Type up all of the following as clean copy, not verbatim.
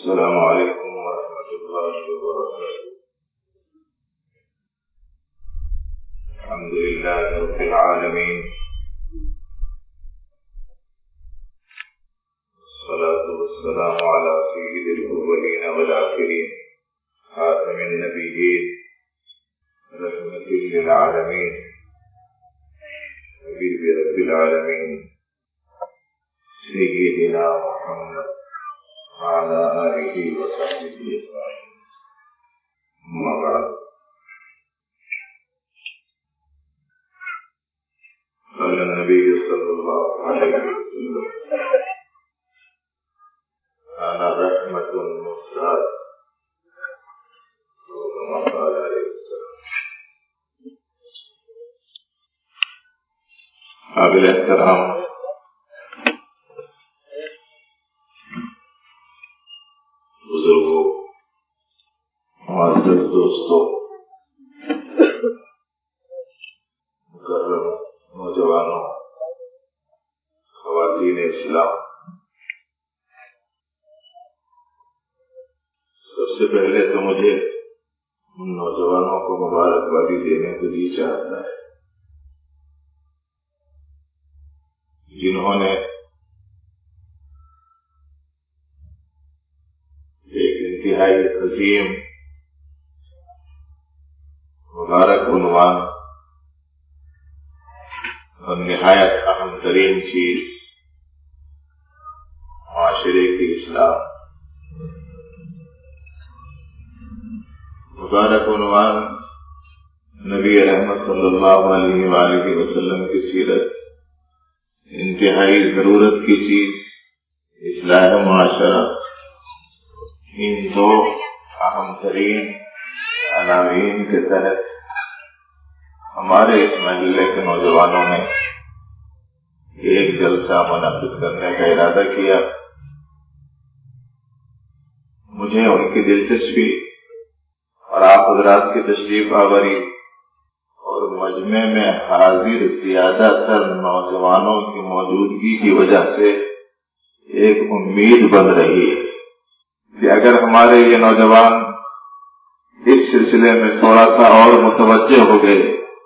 السلام علیکم ورحمۃ اللہ وبرکاتہ۔ الحمد للہ رب العالمین، والصلاة والسلام علی سید الاولین والآخرین، خاتم النبیین، رحمت للعالمین، حبیب رب العالمین، سیدنا محمد وعلى آله وصحبه أجمعين، أما بعد، قال النبي صلى الله عليه وسلم: أنا رحمة مهداة، كما قال عليه السلام۔ قابل احترام بزرگوں، معزز دوستوں، مکرم نوجوانوں، خواتین اسلام، سب سے پہلے تو مجھے ان نوجوانوں کو مبارکبادی دینے کے لیے چاہتا ہے جنہوں نے انتہائی عظیم مبارک عنوان اور نہایت اہم ترین چیز معاشرے کی اصلاح، مبارک عنوان نبی رحمت صلی اللہ علیہ وآلہ وسلم کی سیرت، انتہائی ضرورت کی چیز اصلاح معاشرہ، ان دو اہم ترین عناوین کے تحت ہمارے اس محلے کے نوجوانوں نے ایک جلسہ منعقد کرنے کا ارادہ کیا۔ مجھے ان کی دلچسپی اور آپ حضرات کی تشریف آوری اور مجمع میں حاضر زیادہ تر نوجوانوں کی موجودگی کی وجہ سے ایک امید بن رہی ہے کہ اگر ہمارے یہ نوجوان اس سلسلے میں تھوڑا سا اور متوجہ ہو گئے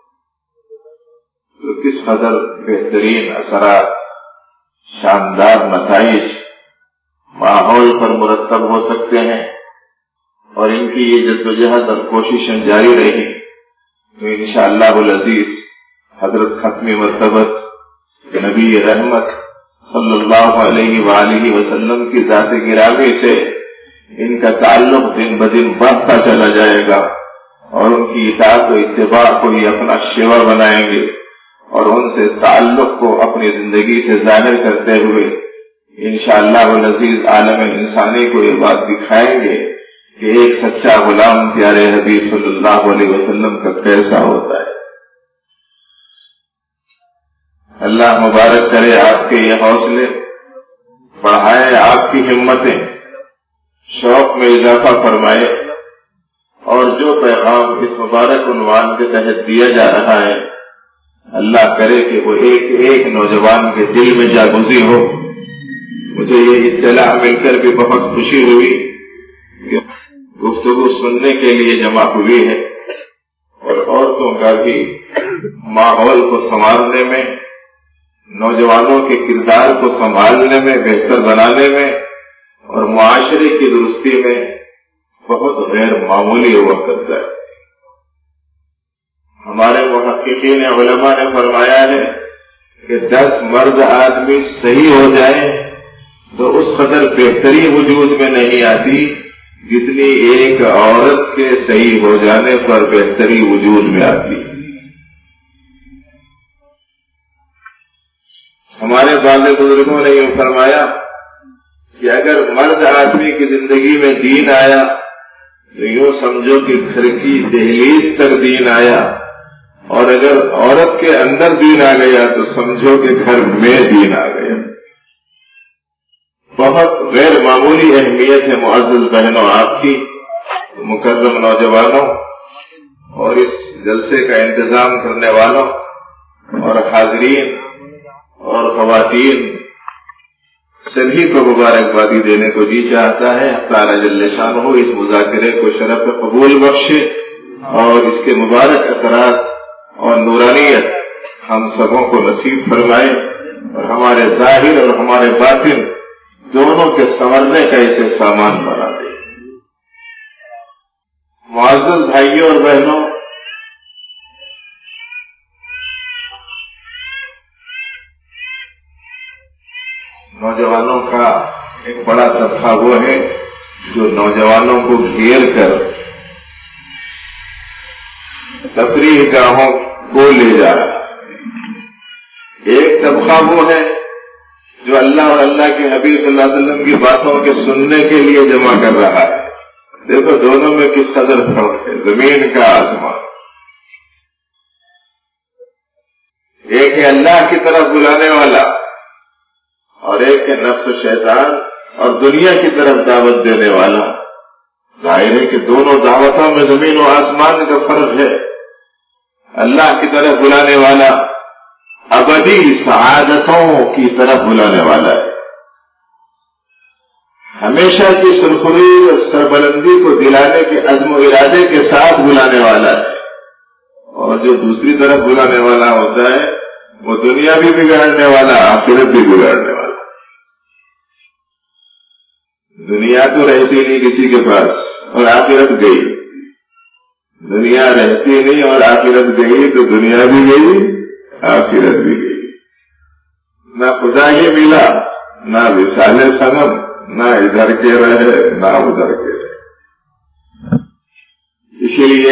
تو کس قدر بہترین اثرات، شاندار نتائج ماحول پر مرتب ہو سکتے ہیں، اور ان کی یہ جدوجہد اور کوششیں جاری رہی تو انشاءاللہ العزیز حضرت ختمی مرتبت نبی رحمت صلی اللہ علیہ وآلہ وسلم کی ذات گرامی سے ان کا تعلق دن بدن بڑھتا چلا جائے گا، اور ان کی اطاعت و اتباع کو ہی اپنا شیوا بنائیں گے، اور ان سے تعلق کو اپنی زندگی سے ظاہر کرتے ہوئے انشاءاللہ العزیز عالم انسانی کو یہ بات دکھائیں گے کہ ایک سچا غلام پیارے حبیب صلی اللہ علیہ وسلم کا کیسا ہوتا ہے۔ اللہ مبارک کرے آپ کے یہ حوصلے، بڑھائے آپ کی ہمتیں، شوق میں اضافہ فرمائے، اور جو پیغام اس مبارک عنوان کے تحت دیا جا رہا ہے اللہ کرے کہ وہ ایک ایک نوجوان کے دل میں جاگزی ہو۔ مجھے یہ اطلاع مل کر بھی بہت خوشی ہوئی کہ گفتگو سننے کے لیے جمع ہوئی ہے، اور عورتوں کا بھی ماحول کو سنوارنے میں، نوجوانوں کے کردار کو سنبھالنے میں، بہتر بنانے میں اور معاشرے کی درستی میں بہت غیر معمولی ہوا کرتا ہے۔ ہمارے محققین علماء نے فرمایا ہے کہ 10 مرد آدمی صحیح ہو جائیں تو اس قدر بہتری وجود میں نہیں آتی جتنی ایک عورت کے صحیح ہو جانے پر بہتری وجود میں آتی۔ ہمارے بعض بزرگوں نے یہ فرمایا کہ اگر مرد آدمی کی زندگی میں دین آیا تو یوں سمجھو کہ گھر کی دہلیز تک دین آیا، اور اگر عورت کے اندر دین آ گیا تو سمجھو کہ گھر میں دین آ گیا۔ بہت غیر معمولی اہمیت ہے معزز بہنوں آپ کی، مکرم نوجوانوں، اور اس جلسے کا انتظام کرنے والوں اور حاضرین اور خواتین، سبھی کو مبارکبادی دینے کو جی چاہتا ہے. تعالیٰ جل شانہ اس مذاکرے کو شرف قبول بخشے اور اس کے مبارک اثرات اور نورانیت ہم سبوں کو نصیب فرمائے اور ہمارے ظاہر اور ہمارے باطن دونوں کے سنورنے کا اسے سامان بنا دے. معزز بھائیوں اور بہنوں، نوجوانوں کا ایک بڑا طبقہ وہ ہے جو نوجوانوں کو گھیر کر تفریح گاہوں کو لے جا رہا ہے. ایک طبقہ وہ ہے جو اللہ اور اللہ کے حبیب صلی اللہ علیہ وسلم کی باتوں کے سننے کے لیے جمع کر رہا ہے. دیکھو دونوں میں کس قدر فرق ہے، زمین کا آسمان. ایک ہے اللہ کی طرف بلانے والا اور ایک ہے نفس و شیطان اور دنیا کی طرف دعوت دینے والا. ظاہر ہے کہ دونوں دعوتوں میں زمین و آسمان کا فرق ہے. اللہ کی طرف بلانے والا ابدی سعادتوں کی طرف بلانے والا ہے، ہمیشہ کی سرخروئی اور سربلندی کو دلانے کے عزم و ارادے کے ساتھ بلانے والا ہے. اور جو دوسری طرف بلانے والا ہوتا ہے وہ دنیا بھی بگاڑنے والا، آخرت بھی بگاڑنے والا. دنیا تو رہتی نہیں کسی کے پاس اور آخرت گئی، دنیا رہتی نہیں اور آخرت گئی تو دنیا بھی گئی آخرت بھی گئی. نہ خدا ہی ملا، نہ وصال صنم، نہ ادھر کے رہے نہ ادھر کے رہے. اسی لیے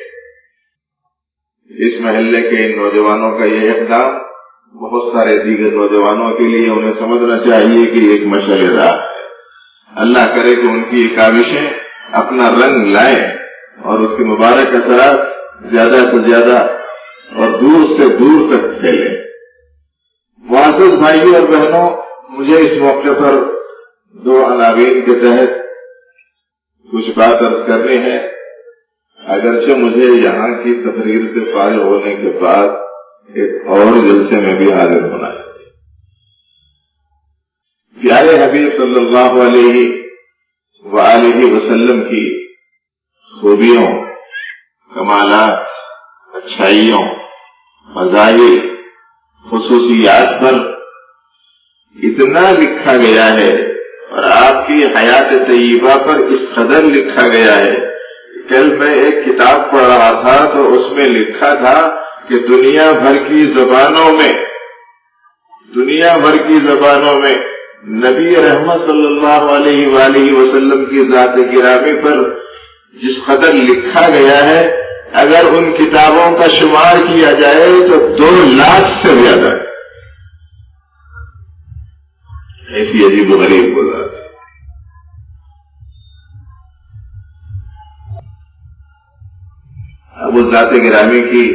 اس محلے کے ان نوجوانوں کا یہ اقدام بہت سارے دیگر نوجوانوں کے لیے انہیں سمجھنا چاہیے کہ ایک مشعل راہ ہے. اللہ کرے کہ ان کی یہ کاوشیں اپنا رنگ لائیں اور اس کے مبارک اثرات زیادہ سے زیادہ اور دور سے دور تک پھیلیں. معزز بھائیوں اور بہنوں، مجھے اس موقع پر دو عناوین کے تحت کچھ بات عرض کرنی ہے، اگرچہ مجھے یہاں کی تقریر سے فارغ ہونے کے بعد ایک اور جلسے میں بھی حاضر ہونا ہے. پیارے حبیب صلی اللہ علیہ وآلہ وسلم کی خوبیوں، کمالات، اچھائیوں، فضائل، خصوصیات پر اتنا لکھا گیا ہے اور آپ کی حیات طیبہ پر اس قدر لکھا گیا ہے. کل میں ایک کتاب پڑھ رہا تھا تو اس میں لکھا تھا کہ دنیا بھر کی زبانوں میں نبی رحمت صلی اللہ علیہ وآلہ وسلم کی ذات گرامی پر جس قدر لکھا گیا ہے، اگر ان کتابوں کا شمار کیا جائے تو 2 لاکھ سے زیادہ ہے. ایسی عجیب و غریب بات. اب اس ذات گرامی کی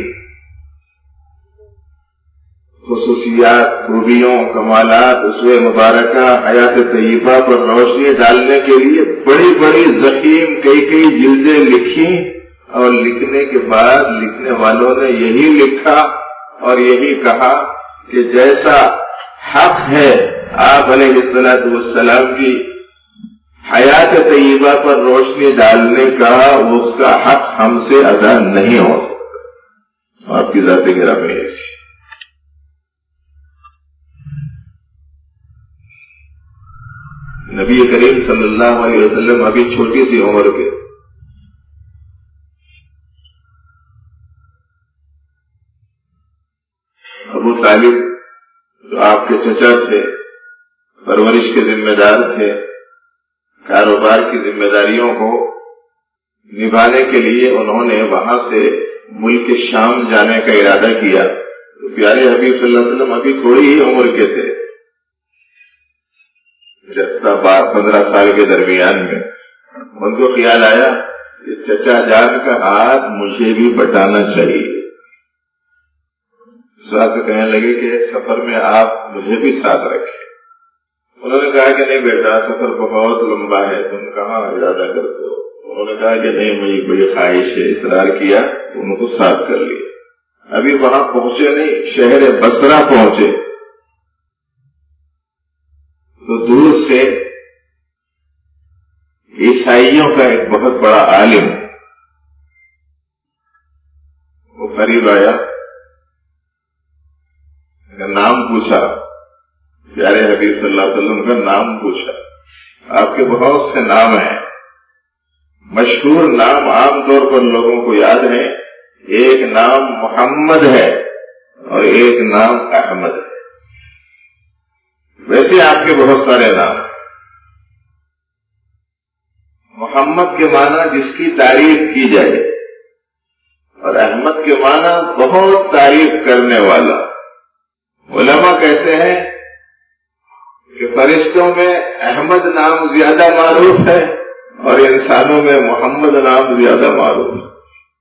خصوصیات، خوبیوں، کمالات، اسوہ مبارکہ، حیات طیبہ پر روشنی ڈالنے کے لیے بڑی بڑی ضخیم کئی جلدیں لکھی اور لکھنے کے بعد لکھنے والوں نے یہی لکھا اور یہی کہا کہ جیسا حق ہے آپ علیہ الصلوۃ والسلام کی حیات طیبہ پر روشنی ڈالنے کا، اس کا حق ہم سے ادا نہیں ہو سکتا. آپ کی ذات گرامی ایسی. نبی کریم صلی اللہ علیہ وسلم ابھی چھوٹی سی عمر کے، ابو طالب جو آپ کے چچا تھے، پرورش کے ذمہ دار تھے، کاروبار کی ذمہ داریوں کو نبھانے کے لیے انہوں نے وہاں سے ملک شام جانے کا ارادہ کیا. تو پیارے حبیب صلی اللہ علیہ وسلم ابھی تھوڑی ہی عمر کے تھے، 15 سال کے درمیان میں. ان کو خیال آیا کہ چچا جان کا ہاتھ مجھے بھی بٹانا چاہیے. اس بات سے کہنے لگے کہ سفر میں آپ مجھے بھی ساتھ رکھیں. انہوں نے کہا کہ نہیں بیٹا، سفر بہت لمبا ہے، تم کہاں ارادہ کرتے ہو؟ انہوں نے کہا کہ نہیں، مجھے بڑی خواہش ہے. اصرار کیا، ان کو ساتھ کر لیا. ابھی وہاں پہنچے نہیں، شہر بصرہ پہنچے تو دور سے عیسائیوں کا ایک بہت بڑا عالم وہ قریب آیا، نام پوچھا، پیارے حبیب صلی اللہ علیہ وسلم کا نام پوچھا. آپ کے بہت سے نام ہیں، مشہور نام عام طور پر لوگوں کو یاد ہیں. ایک نام محمد ہے اور ایک نام احمد ہے. ویسے آپ کے بہت سارے نام. محمد کے معنی جس کی تعریف کی جائے اور احمد کے معنی بہت تعریف کرنے والا. علماء کہتے ہیں کہ فرشتوں میں احمد نام زیادہ معروف ہے اور انسانوں میں محمد نام زیادہ معروف ہے.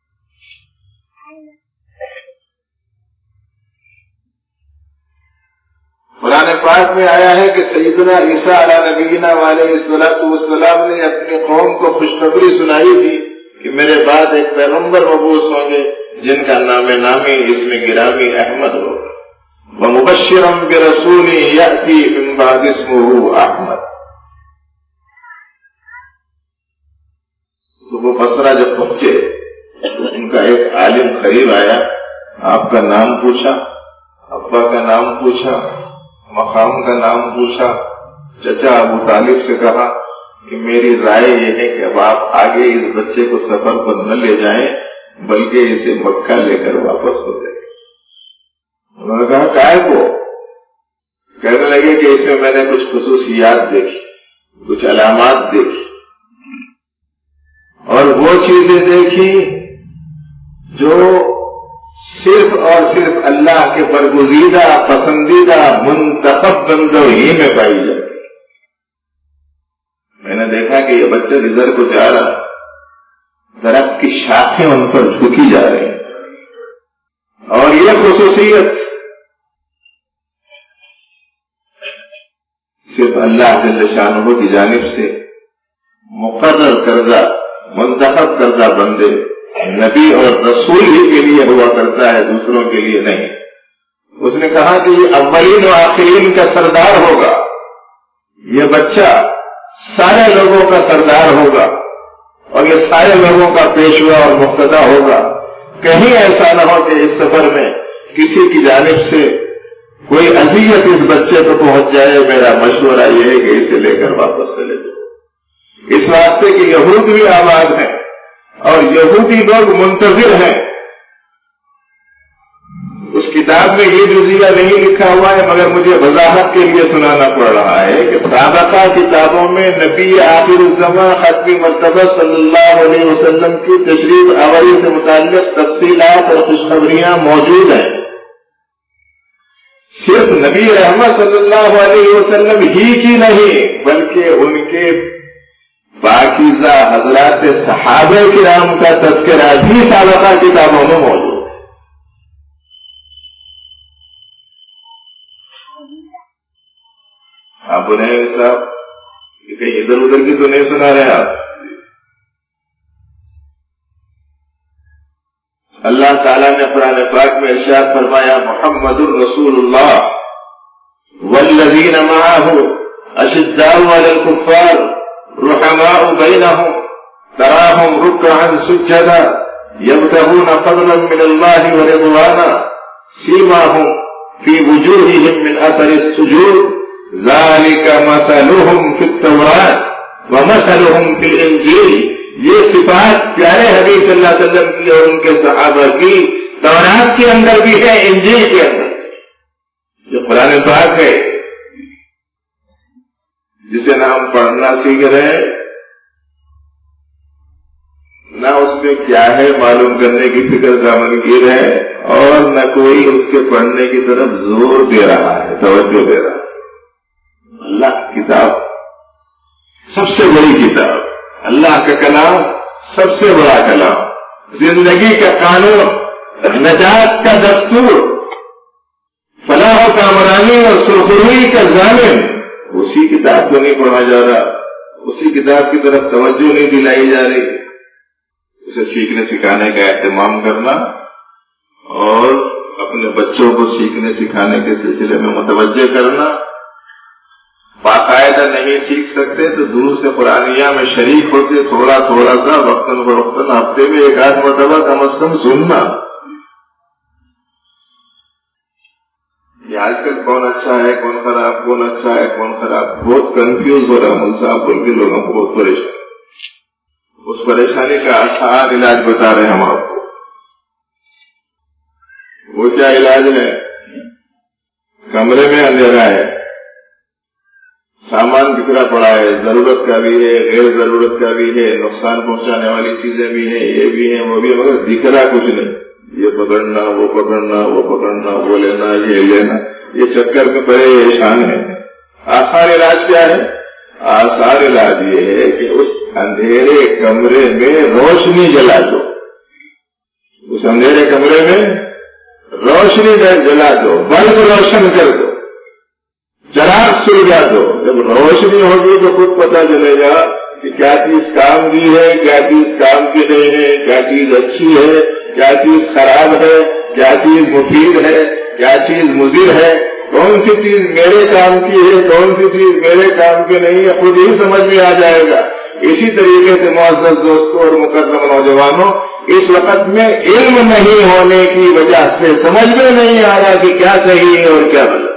قرآن پاک میں آیا ہے کہ سیدنا عیسیٰ علیہ نبینا علیہ السلام نے اپنی قوم کو خوشخبری سنائی تھی کہ میرے بعد ایک پیغمبر مبعوث ہوں گے جن کا نام نامی اسم گرامی احمد ہوگا. وَمُبَشِّرًا بِرَسُولٍ يَأْتِي مِن بَعْدِ اسْمُهُ احمد. تو وہ بصرہ جب پہنچے تو ان کا ایک عالم قریب آیا، آپ کا نام پوچھا، ابا کا نام پوچھا، مقام کا نام پوچھا. چچا ابو طالب سے کہا کہ میری رائے یہ ہے کہ اب آپ آگے اس بچے کو سفر پر نہ لے جائیں بلکہ اسے مکہ لے کر واپس ہو جائے. انہوں نے کہا کائے کو؟ کہنے لگے کہ اس میں میں نے کچھ خصوصیات دیکھی، کچھ علامات دیکھی اور وہ چیزیں دیکھی جو صرف اور صرف اللہ کے برگزیدہ پسندیدہ منتخب بندوں ہی میں پائی جاتی. میں نے دیکھا کہ یہ بچہ جدھر کو جا رہا درخت کی شاخیں ان پر جھکی جا رہی ہیں اور یہ خصوصیت صرف اللہ جل شانہ کی جانب سے مقرر کردہ منتخب کردہ بندے نبی اور رسول ہی کے لیے ہوا کرتا ہے، دوسروں کے لیے نہیں. اس نے کہا کہ یہ اولین و آخرین کا سردار ہوگا، یہ بچہ سارے لوگوں کا سردار ہوگا اور یہ سارے لوگوں کا پیشوا اور مقتدا ہوگا. کہیں ایسا نہ ہو کہ اس سفر میں کسی کی جانب سے کوئی اذیت اس بچے کو پہنچ جائے. میرا مشورہ یہ ہے کہ اسے لے کر واپس چلے جاؤ. اس واسطے کہ یہود بھی آباد ہیں اور یہودی لوگ منتظر ہیں. اس کتاب میں یہ جزیہ نہیں لکھا ہوا ہے مگر مجھے وضاحت کے لیے سنانا پڑ رہا ہے کہ سابقہ کتابوں میں نبی آخر الزمان ختمی مرتبہ صلی اللہ علیہ وسلم کی تشریف آوری سے متعلق تفصیلات اور خوشخبریاں موجود ہیں. صرف نبی رحمت صلی اللہ علیہ وسلم ہی کی نہیں بلکہ ان کے پاکیزہ حضرات صحابہ کرام کا تذکرہ بھی سابقہ کتابوں میں موجود ہے. آپ انہیں صاحب کہیں ادھر ادھر کی تو نہیں سنا رہے آپ. اللہ تعالیٰ نے قرآن پاک میں ارشاد فرمایا محمد الرسول اللہ والذین معہ اشداء علی الکفار رحماء بینہم تراہم رکعا سجدا یبتغون فضلا من اللہ ورضوانا سیماہم فی وجوہہم من اثر السجود ذالک مثلہم فی التوراۃ ومثلہم فی الانجیل. یہ صفات پیارے حبیب صلی اللہ علیہ وسلم کی اور ان کے صحابہ کی تورات کے اندر بھی ہے، انجیل کے اندر جو قرآن پاک ہے جسے نہ ہم پڑھنا سیکھ رہے ہیں نہ اس میں کیا ہے معلوم کرنے کی فکر کا منکر ہے اور نہ کوئی اس کے پڑھنے کی طرف زور دے رہا ہے، توجہ دے رہا ہے. اللہ کی کتاب سب سے بڑی کتاب، اللہ کا کلام سب سے بڑا کلام، زندگی کا قانون، نجات کا دستور، فلاح و کامرانی اور سرخروئی کا ضامن. اسی کتاب کو نہیں پڑھا جا رہا، اسی کتاب کی طرف توجہ نہیں دلائی جا رہی. اسے سیکھنے سکھانے کا اہتمام کرنا اور اپنے بچوں کو سیکھنے سکھانے کے سلسلے میں متوجہ کرنا باقاعدہ نہیں سیکھ سکتے تو دروس قرآنیہ میں شریک ہوتے، تھوڑا تھوڑا سا وقتاً فوقتاً ہفتے میں ایک آدھ مرتبہ کم از کم سننا۔ یہ آج کل کون اچھا ہے کون خراب، کون اچھا ہے کون خراب، بہت کنفیوز ہو رہا ہے مول صاحب بول کے لوگوں کو بہت پریشان۔ اس پریشانی کا آسان علاج بتا رہے ہیں ہم آپ کو۔ وہ کیا علاج ہے؟ کمرے میں اندھیرا ہے، سامان بکھرا پڑا ہے، ضرورت کا بھی ہے غیر ضرورت کا بھی ہے، نقصان پہنچانے والی چیزیں بھی ہیں، یہ بھی ہیں وہ بھی، مگر دکھ رہا کچھ نہیں، یہ پکڑنا وہ پکڑنا وہ پکڑنا وہ لینا یہ لینا، یہ چکر میں پریشان ہے۔ آسان علاج کیا ہے؟ آسان علاج یہ ہے کہ اس اندھیرے کمرے میں روشنی جلا دو، اس اندھیرے کمرے میں روشنی جلا دو، بلب روشن کر دو، چراغ سلگا دو۔ جب روشنی ہوگی تو خود پتہ چلے گا کہ کیا چیز کام کی ہے، کیا چیز کام کی نہیں ہے، کیا چیز اچھی ہے، کیا چیز خراب ہے، کیا چیز مفید ہے، کیا چیز مضر ہے، کون سی چیز میرے کام کی ہے، کون سی چیز میرے کام کی نہیں ہے، خود ہی سمجھ میں آ جائے گا۔ اسی طریقے سے معزز دوستوں اور مکرم نوجوانوں، اس وقت میں علم نہیں ہونے کی وجہ سے سمجھ میں نہیں آ رہا کہ کیا صحیح ہے اور کیا غلط،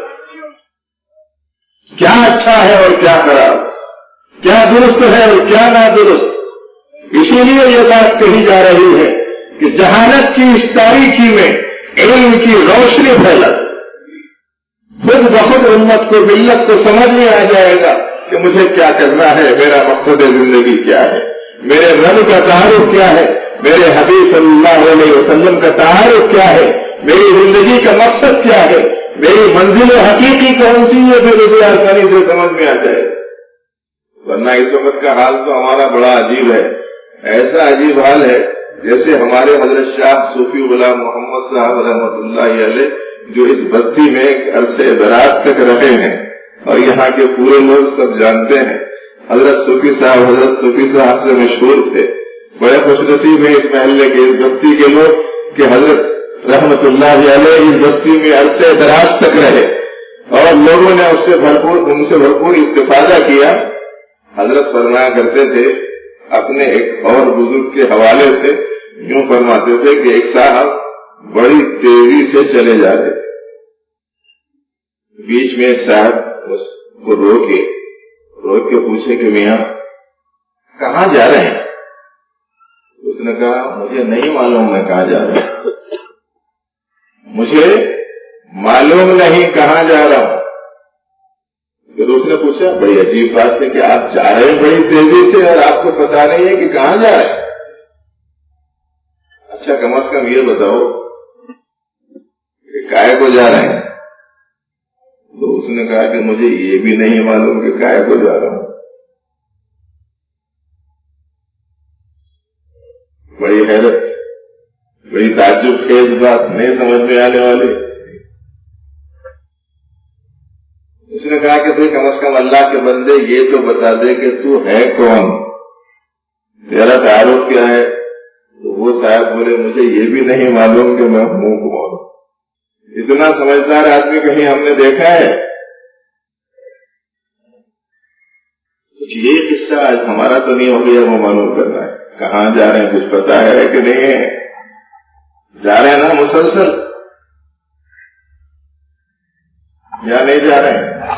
کیا اچھا ہے اور کیا خراب، کیا درست ہے اور کیا نادرست۔ اسی لیے یہ بات کہی جا رہی ہے کہ جہالت کی اس تاریکی میں علم کی روشنی پھیلا، خود بخود امت کو ملت کو سمجھ میں آ جائے گا کہ مجھے کیا کرنا ہے، میرا مقصد زندگی کیا ہے، میرے رب کا تعارف کیا ہے، میرے حبیب صلی اللہ علیہ وسلم کا تعارف کیا ہے، میری زندگی کا مقصد کیا ہے، میری منزل حقیقی کون سی ہے، پھر اسے آسانی سے سمجھ میں آ جائے گا۔ ورنہ اس وقت کا حال تو ہمارا بڑا عجیب ہے، ایسا عجیب حال ہے جیسے ہمارے حضرت شاہ صوفی غلام محمد صاحب رحمۃ اللہ علیہ جو اس بستی میں ایک عرصے دراز تک رہے ہیں اور یہاں کے پورے لوگ سب جانتے ہیں، حضرت صوفی صاحب سے مشہور تھے، بڑے خوش نصیب ہیں اس محلے کے اس بستی کے لوگ کہ حضرت رحمت اللہ علیہ اس بستی میں عرصے دراز تک رہے اور لوگوں نے ان سے بھرپور استفادہ کیا۔ حضرت فرمایا کرتے تھے اپنے ایک اور بزرگ کے حوالے سے، یوں فرماتے تھے کہ ایک صاحب بڑی تیزی سے چلے جا رہے تھے، بیچ میں ایک صاحب اس کو روک کے پوچھے کہ میاں کہاں جا رہے ہیں؟ اس نے کہا مجھے نہیں معلوم میں کہاں جا رہا ہوں، مجھے معلوم نہیں کہاں جا رہا ہوں۔ پھر اس نے پوچھا بڑی عجیب بات ہے کہ آپ جا رہے ہیں بڑی تیزی سے اور آپ کو پتا نہیں ہے کہ کہاں جا رہے ہیں، اچھا کم از کم یہ بتاؤ کہ کائے کو جا رہے ہیں؟ تو اس نے کہا کہ مجھے یہ بھی نہیں معلوم کہ کائے کو جا رہا ہوں۔ بڑی حیرت، بڑی تعجب خیز بات، نہیں سمجھ میں آنے والی۔ اس نے کہا کہ کم از کم اللہ کے بندے یہ تو بتا دے کہ تو ہے کون، تیرا تعارف کیا ہے؟ تو وہ صاحب بولے مجھے یہ بھی نہیں معلوم کہ میں ہوں کون۔ اتنا سمجھدار آدمی کہیں ہم نے دیکھا ہے؟ کچھ یہ قصہ آج ہمارا تو نہیں ہو گیا، وہ معلوم کرنا ہے کہاں جا رہے ہیں، کچھ پتا ہے کہ نہیں ہے؟ جا رہے ہیں نا مسلسل یا نہیں جا رہے ہیں؟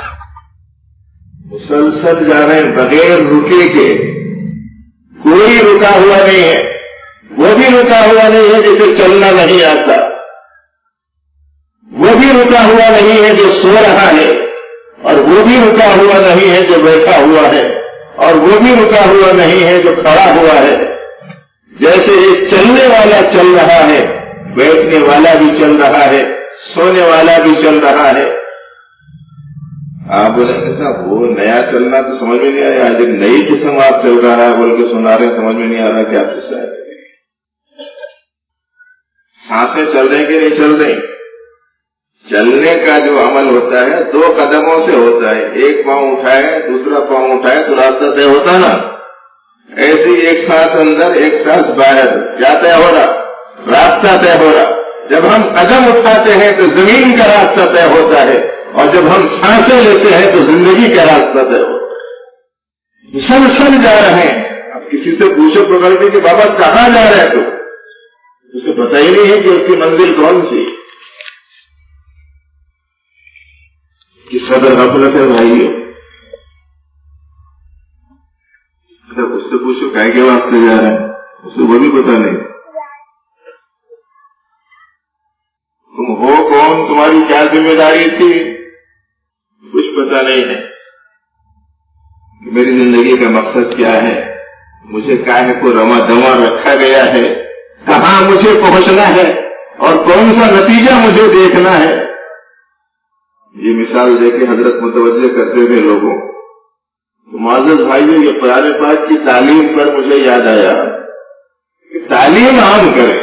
مسلسل جا رہے ہیں بغیر رکے کے، کوئی رکا ہوا نہیں ہے، وہ بھی رکا ہوا نہیں ہے جسے چلنا نہیں آتا، وہ بھی رکا ہوا نہیں ہے جو سو رہا ہے، اور وہ بھی رکا ہوا نہیں ہے جو بیٹھا ہوا ہے، اور وہ بھی رکا ہوا نہیں ہے جو کھڑا ہوا ہے۔ جیسے ایک چلنے والا چل رہا ہے، بیٹھنے والا بھی چل رہا ہے، سونے والا بھی چل رہا ہے۔ آپ بولیں گے صاحب وہ نیا چلنا تو سمجھ میں نہیں آیا، آج ایک نئی قسم آپ چل رہا ہے بول کے سنا رہے ہیں، سمجھ میں نہیں آ رہا کیا قصہ ہے۔ سانسیں چل رہی کہ نہیں چل رہی؟ چلنے کا جو عمل ہوتا ہے 2 قدموں سے ہوتا ہے، ایک پاؤں اٹھائے دوسرا پاؤں اٹھائے تو راستہ طے ہوتا نا، ایسے ایک سانس اندر ایک سانس باہر، کیا طے ہو رہا؟ راستہ طے ہو رہا۔ جب ہم قدم اٹھاتے ہیں تو زمین کا راستہ طے ہوتا ہے، اور جب ہم سانسیں لیتے ہیں تو زندگی کا راستہ طے ہوتا ہے. سن جا رہے ہیں. اب کسی سے پوچھو پکڑ کے کہ بابا کہاں جا رہے ہیں تو اسے پتہ ہی نہیں ہے کہ اس کی منزل کون سی. کس قدر غفلت ہے بھائی. اس سے پوچھو کائے کے واسطے جا رہے ہیں, اسے وہ بھی پتہ نہیں. تم ہو کون, تمہاری کیا ذمہ داری تھی, کچھ پتہ نہیں ہے. میری زندگی کا مقصد کیا ہے, مجھے کاہے کو رواں دواں رکھا گیا ہے, کہاں مجھے پہنچنا ہے اور کون سا نتیجہ مجھے دیکھنا ہے. یہ مثال دے کے حضرت متوجہ کرتے تھے لوگوں. تو معزز بھائیو, یہ قرآن پاک کی تعلیم پر مجھے یاد آیا کہ تعلیم عام کریں,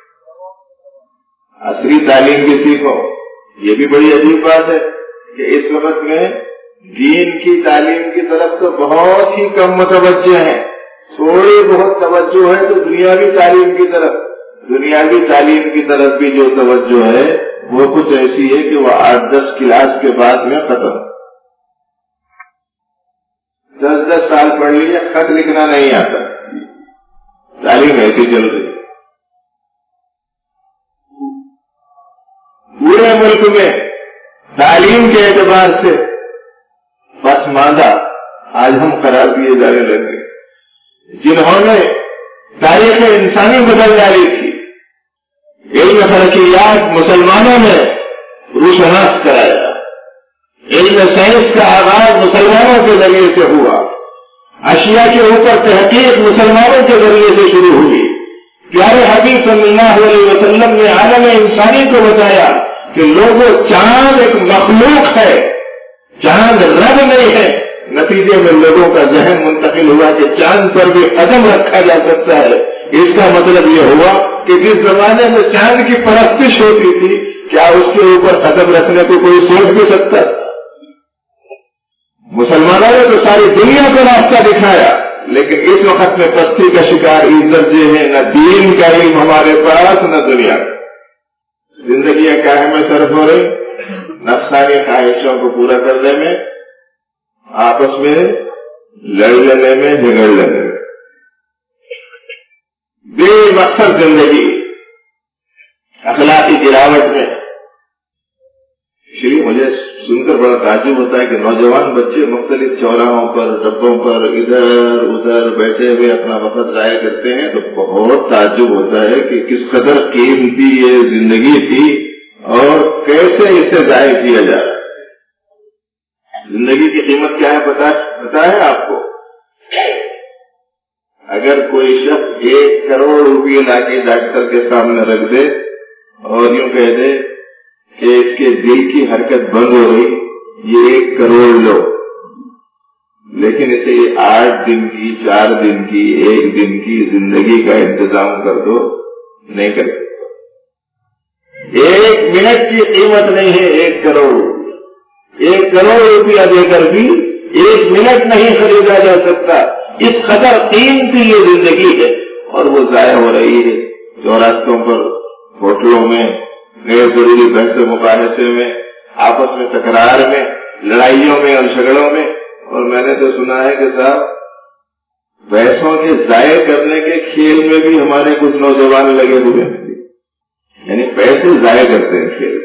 عصری تعلیم بھی سیکھو. یہ بھی بڑی عجیب بات ہے کہ اس وقت میں دین کی تعلیم کی طرف تو بہت ہی کم متوجہ ہیں. تھوڑی بہت توجہ ہے تو دنیاوی تعلیم کی طرف. دنیاوی تعلیم کی طرف بھی جو توجہ ہے وہ کچھ ایسی ہے کہ وہ 8-10 کلاس کے بعد میں ختم. 10 سال پڑھ لیے, خط لکھنا نہیں آتا. تعلیم ایسی چل رہی. پورے ملک میں تعلیم کے اعتبار سے پسماندہ آج ہم قرار دیے جانے لگے. جنہوں نے تاریخ انسانی بدل ڈالی تھی, علم فلکیات مسلمانوں نے روشناس کرایا. علم سائنس کا آغاز مسلمانوں کے ذریعے سے ہوا. اشیاء کے اوپر تحقیق مسلمانوں کے ذریعے سے شروع ہوئی. پیارے حبیب صلی اللہ علیہ وسلم نے عالم انسانی کو بتایا کہ لوگوں, چاند ایک مخلوق ہے, چاند رب نہیں ہے. نتیجے میں لوگوں کا ذہن منتقل ہوا کہ چاند پر بھی قدم رکھا جا سکتا ہے. اس کا مطلب یہ ہوا کہ جس زمانے میں چاند کی پرستش ہوتی تھی, کیا اس کے اوپر قدم رکھنے کو کوئی سوچ بھی سکتا تھا؟ مسلمانوں نے تو ساری دنیا کو راستہ دکھایا, لیکن اس وقت میں پستی کا شکار اس درجے ہیں, نہ دین کا علم ہمارے پاس نہ دنیا کا. زندگیاں کاہے میں صرف ہو رہی, نفسانی خواہشوں کو پورا کرنے میں, آپس میں لڑ لینے میں, جھگڑ لینے میں, بے مقصد زندگی, اخلاقی گراوٹ میں. مجھے سن کر بڑا تعجب ہوتا ہے کہ نوجوان بچے مختلف چوراہوں پر, ڈبوں پر ادھر ادھر بیٹھے ہوئے اپنا وقت ضائع کرتے ہیں. تو بہت تعجب ہوتا ہے کہ کس قدر قیمتی یہ زندگی تھی اور کیسے اسے ضائع کیا جا رہا ہے. زندگی کی قیمت کیا ہے پتا ہے آپ کو؟ اگر کوئی شخص 1 کروڑ روپے لا کے ڈاکٹر کے سامنے رکھ دے اور یوں کہہ دے کہ اس کے دل کی حرکت بند ہو گئی, یہ 1 کروڑ لو, لیکن اسے 8 دن کی, 4 دن کی, 1 دن کی زندگی کا انتظام کر دو, نہیں کر سکتا. 1 منٹ کی قیمت نہیں ہے 1 کروڑ. 1 کروڑ روپیہ دے کر بھی 1 منٹ نہیں خریدا جا سکتا. اس قدر قیمتی یہ زندگی ہے اور وہ ضائع ہو رہی ہے چوراستوں پر, ہوٹلوں میں, غیر ضروری بحث مباحثے میں, آپس میں تکرار میں, لڑائیوں میں اور جھگڑوں میں. اور میں نے تو سنا ہے کہ صاحب پیسوں کے ضائع کرنے کے کھیل میں بھی ہمارے کچھ نوجوان لگے ہوئے ہیں, یعنی پیسے ضائع کرتے ہیں کھیل.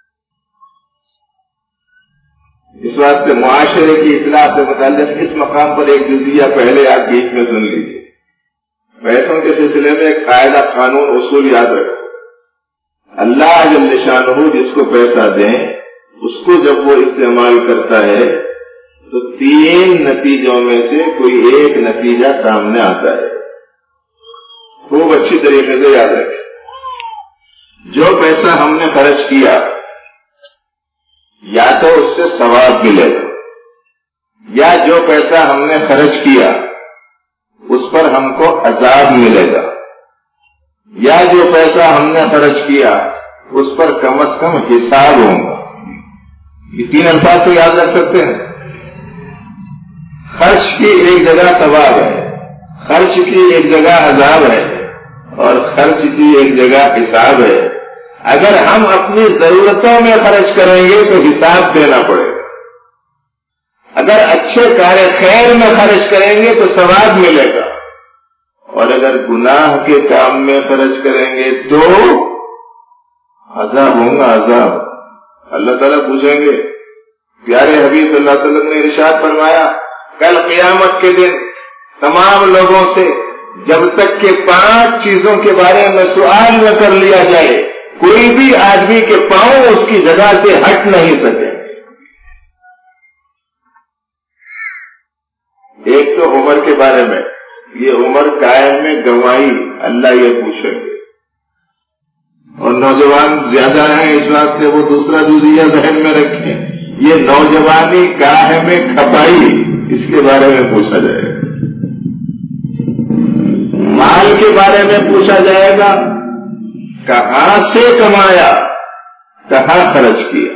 اس واسطے معاشرے کی اصلاح سے متعلق اس مقام پر ایک جزیہ پہلے آپ بیچ میں سن لیجیے. پیسوں کے سلسلے میں ایک قاعدہ, قانون, اصول یاد رکھو. اللہ جل شانہ جس کو پیسہ دیں اس کو جب وہ استعمال کرتا ہے تو 3 نتیجوں میں سے کوئی ایک نتیجہ سامنے آتا ہے. خوب اچھی طریقے سے یاد رکھیں. جو پیسہ ہم نے خرچ کیا یا تو اس سے ثواب ملے گا, یا جو پیسہ ہم نے خرچ کیا اس پر ہم کو عذاب ملے گا, یا جو پیسہ ہم نے خرچ کیا اس پر کم از کم حساب ہوگا. یہ 3 الفاظ تو یاد رکھ سکتے ہیں. خرچ کی ایک جگہ ثواب ہے, خرچ کی ایک جگہ عذاب ہے, اور خرچ کی ایک جگہ حساب ہے. اگر ہم اپنی ضرورتوں میں خرچ کریں گے تو حساب دینا پڑے گا، اگر اچھے کار خیر میں خرچ کریں گے تو ثواب ملے گا، اور اگر گناہ کے کام میں خرچ کریں گے تو عذاب ہوگا، عذاب۔ اللہ تعالیٰ پوچھیں گے، پیارے حبیب صلی اللہ علیہ وسلم نے ارشاد فرمایا کل قیامت کے دن تمام لوگوں سے جب تک کہ 5 چیزوں کے بارے میں سوال نہ کر لیا جائے کوئی بھی آدمی کے پاؤں اس کی جگہ سے ہٹ نہیں سکے۔ ایک تو عمر کے بارے میں، یہ عمر قائم میں گنوائی اللہ یہ پوچھیں گے، اور نوجوان زیادہ ہیں اس وقت سے وہ دوسرا جزیہ ذہن میں رکھیں، یہ نوجوانی گاہ میں کھپائی اس کے بارے میں پوچھا جائے گا، مال کے بارے میں پوچھا جائے گا کہاں سے کمایا کہاں خرچ کیا،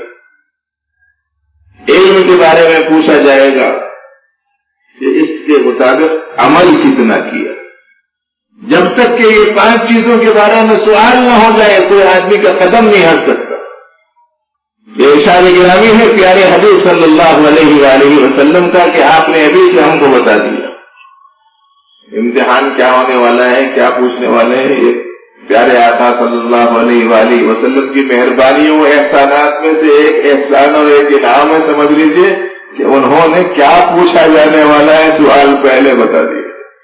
علم کے بارے میں پوچھا جائے گا کہ اس کے مطابق عمل کتنا کیا۔ جب تک کہ یہ 5 چیزوں کے بارے میں سوال نہ ہو جائے کوئی آدمی کا قدم نہیں ہٹ سکتا۔ یہ ارشاد گرامی ہے پیارے حبیب صلی اللہ علیہ وآلہ وسلم کا کہ آپ نے ابھی سے ہم کو بتا دیا امتحان کیا ہونے والا ہے، کیا پوچھنے والے ہیں۔ یہ پیارے آقا صلی اللہ علیہ وآلہ وسلم کی مہربانیوں و احسانات میں سے ایک احسان اور ایک انعام ہے، سمجھ لیجئے کہ انہوں نے کیا پوچھا جانے والا ہے سوال پہلے بتا دیا۔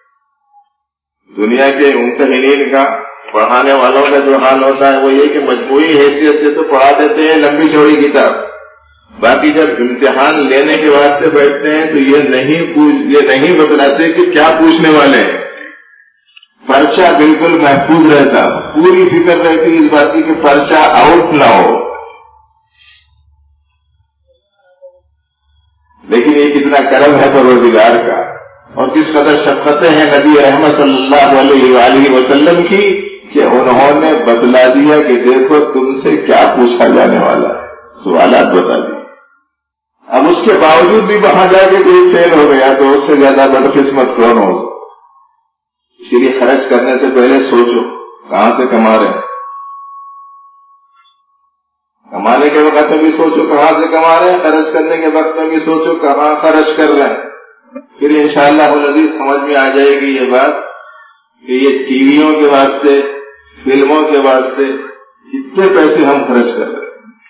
دنیا کے ممتحنین کا، پڑھانے والوں کا جو حال ہوتا ہے وہ یہ کہ مجموعی حیثیت سے تو پڑھا دیتے ہیں لمبی چوڑی کتاب، باقی جب امتحان لینے کے واسطے بیٹھتے ہیں تو یہ نہیں بتلاتے کہ کیا پوچھنے والے ہیں۔ پرچہ بالکل محفوظ رہتا، پوری فکر رہتی اس بات کی کہ پرچہ آؤٹ نہ ہو۔ لیکن یہ کتنا کرم ہے پروردگار کا، اور کس قدر شفقتیں ہیں نبی رحمت صلی اللہ علیہ وآلہ وسلم کی کہ انہوں نے بتلا دیا کہ دیکھو تم سے کیا پوچھا جانے والا ہے، سوالات بتا دیے۔ اب اس کے باوجود بھی وہاں جا کے کوئی فیل ہو گیا تو اس سے زیادہ بدقسمت کون ہو۔ اسی لیے خرچ کرنے سے پہلے سوچو کہاں سے کما رہے ہیں، کمانے کے وقت میں بھی سوچو کہاں سے کما رہے ہیں، خرچ کرنے کے وقت میں بھی سوچو کہاں خرچ کر رہے ہیں۔ پھر انشاءاللہ العزیز سمجھ میں آ جائے گی یہ بات کہ یہ ٹی ویوں کے واسطے، فلموں کے واسطے کتنے پیسے ہم خرچ کر رہے ہیں۔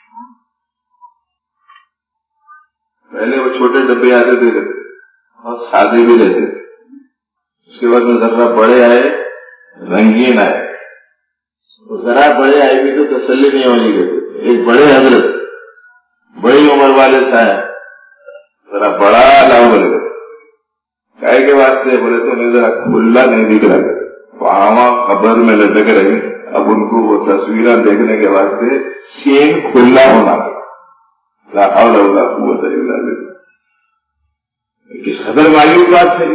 پہلے وہ چھوٹے ڈبے آتے تھے اور سادے بھی رہتے تھے، اس کے بعد میں ذرا بڑے آئے، رنگین آئے، ذرا بڑے آئے بھی تو تسلی نہیں ہونی دیتے۔ ایک بڑے حضرت، بڑی عمر والے صاحب ذرا بڑا لاؤ بولے کائے کے واسطے، بولے تو انہیں ذرا کھلا نہیں دکھ رہا، وہاں قبر میں لٹک رہی، اب ان کو وہ تصویریں دیکھنے کے واسطے سین کھلا ہونا، لا حول ولا قوت الا باللہ۔ کس قدر معلوم بات ہے۔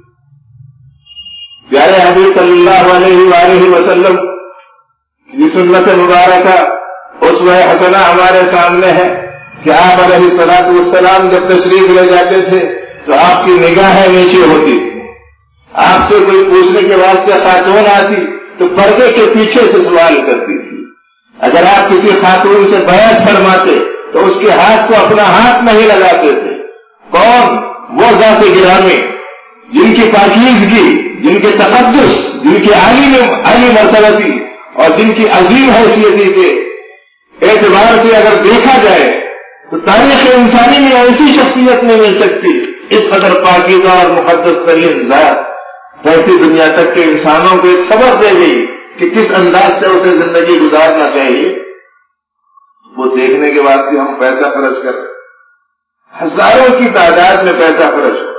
پیارے حبیب صلی اللہ علیہ وآلہ وسلم کی سنت مبارکہ اسوہ حسنہ ہمارے سامنے ہے کہ آپ علیہ الصلوۃ والسلام جب تشریف لے جاتے تھے تو آپ کی نگاہیں نیچے ہوتی، آپ سے کوئی پوچھنے کے واسطے خاتون آتی تو پردے کے پیچھے سے سوال کرتی تھی۔ اگر آپ کسی خاتون سے بیعت فرماتے تو اس کے ہاتھ کو اپنا ہاتھ نہیں لگاتے تھے۔ کون؟ وہ ذات گرامی جن کی پاکیزگی، جن کے تقدس، جن کی عالی مرتبتی اور جن کی عظیم حیثیتی کے اعتبار سے اگر دیکھا جائے تو تاریخ انسانی میں ایسی شخصیت نہیں مل سکتی۔ اس قدر پاکیزہ اور مقدس ترین ذات رہتی دنیا تک کے انسانوں کو ایک سبق دے گئی کہ کس انداز سے اسے زندگی گزارنا چاہیے۔ وہ دیکھنے کے بعد بھی ہم پیسہ خرچ کر رہے، ہزاروں کی تعداد میں پیسہ خرچ ہو۔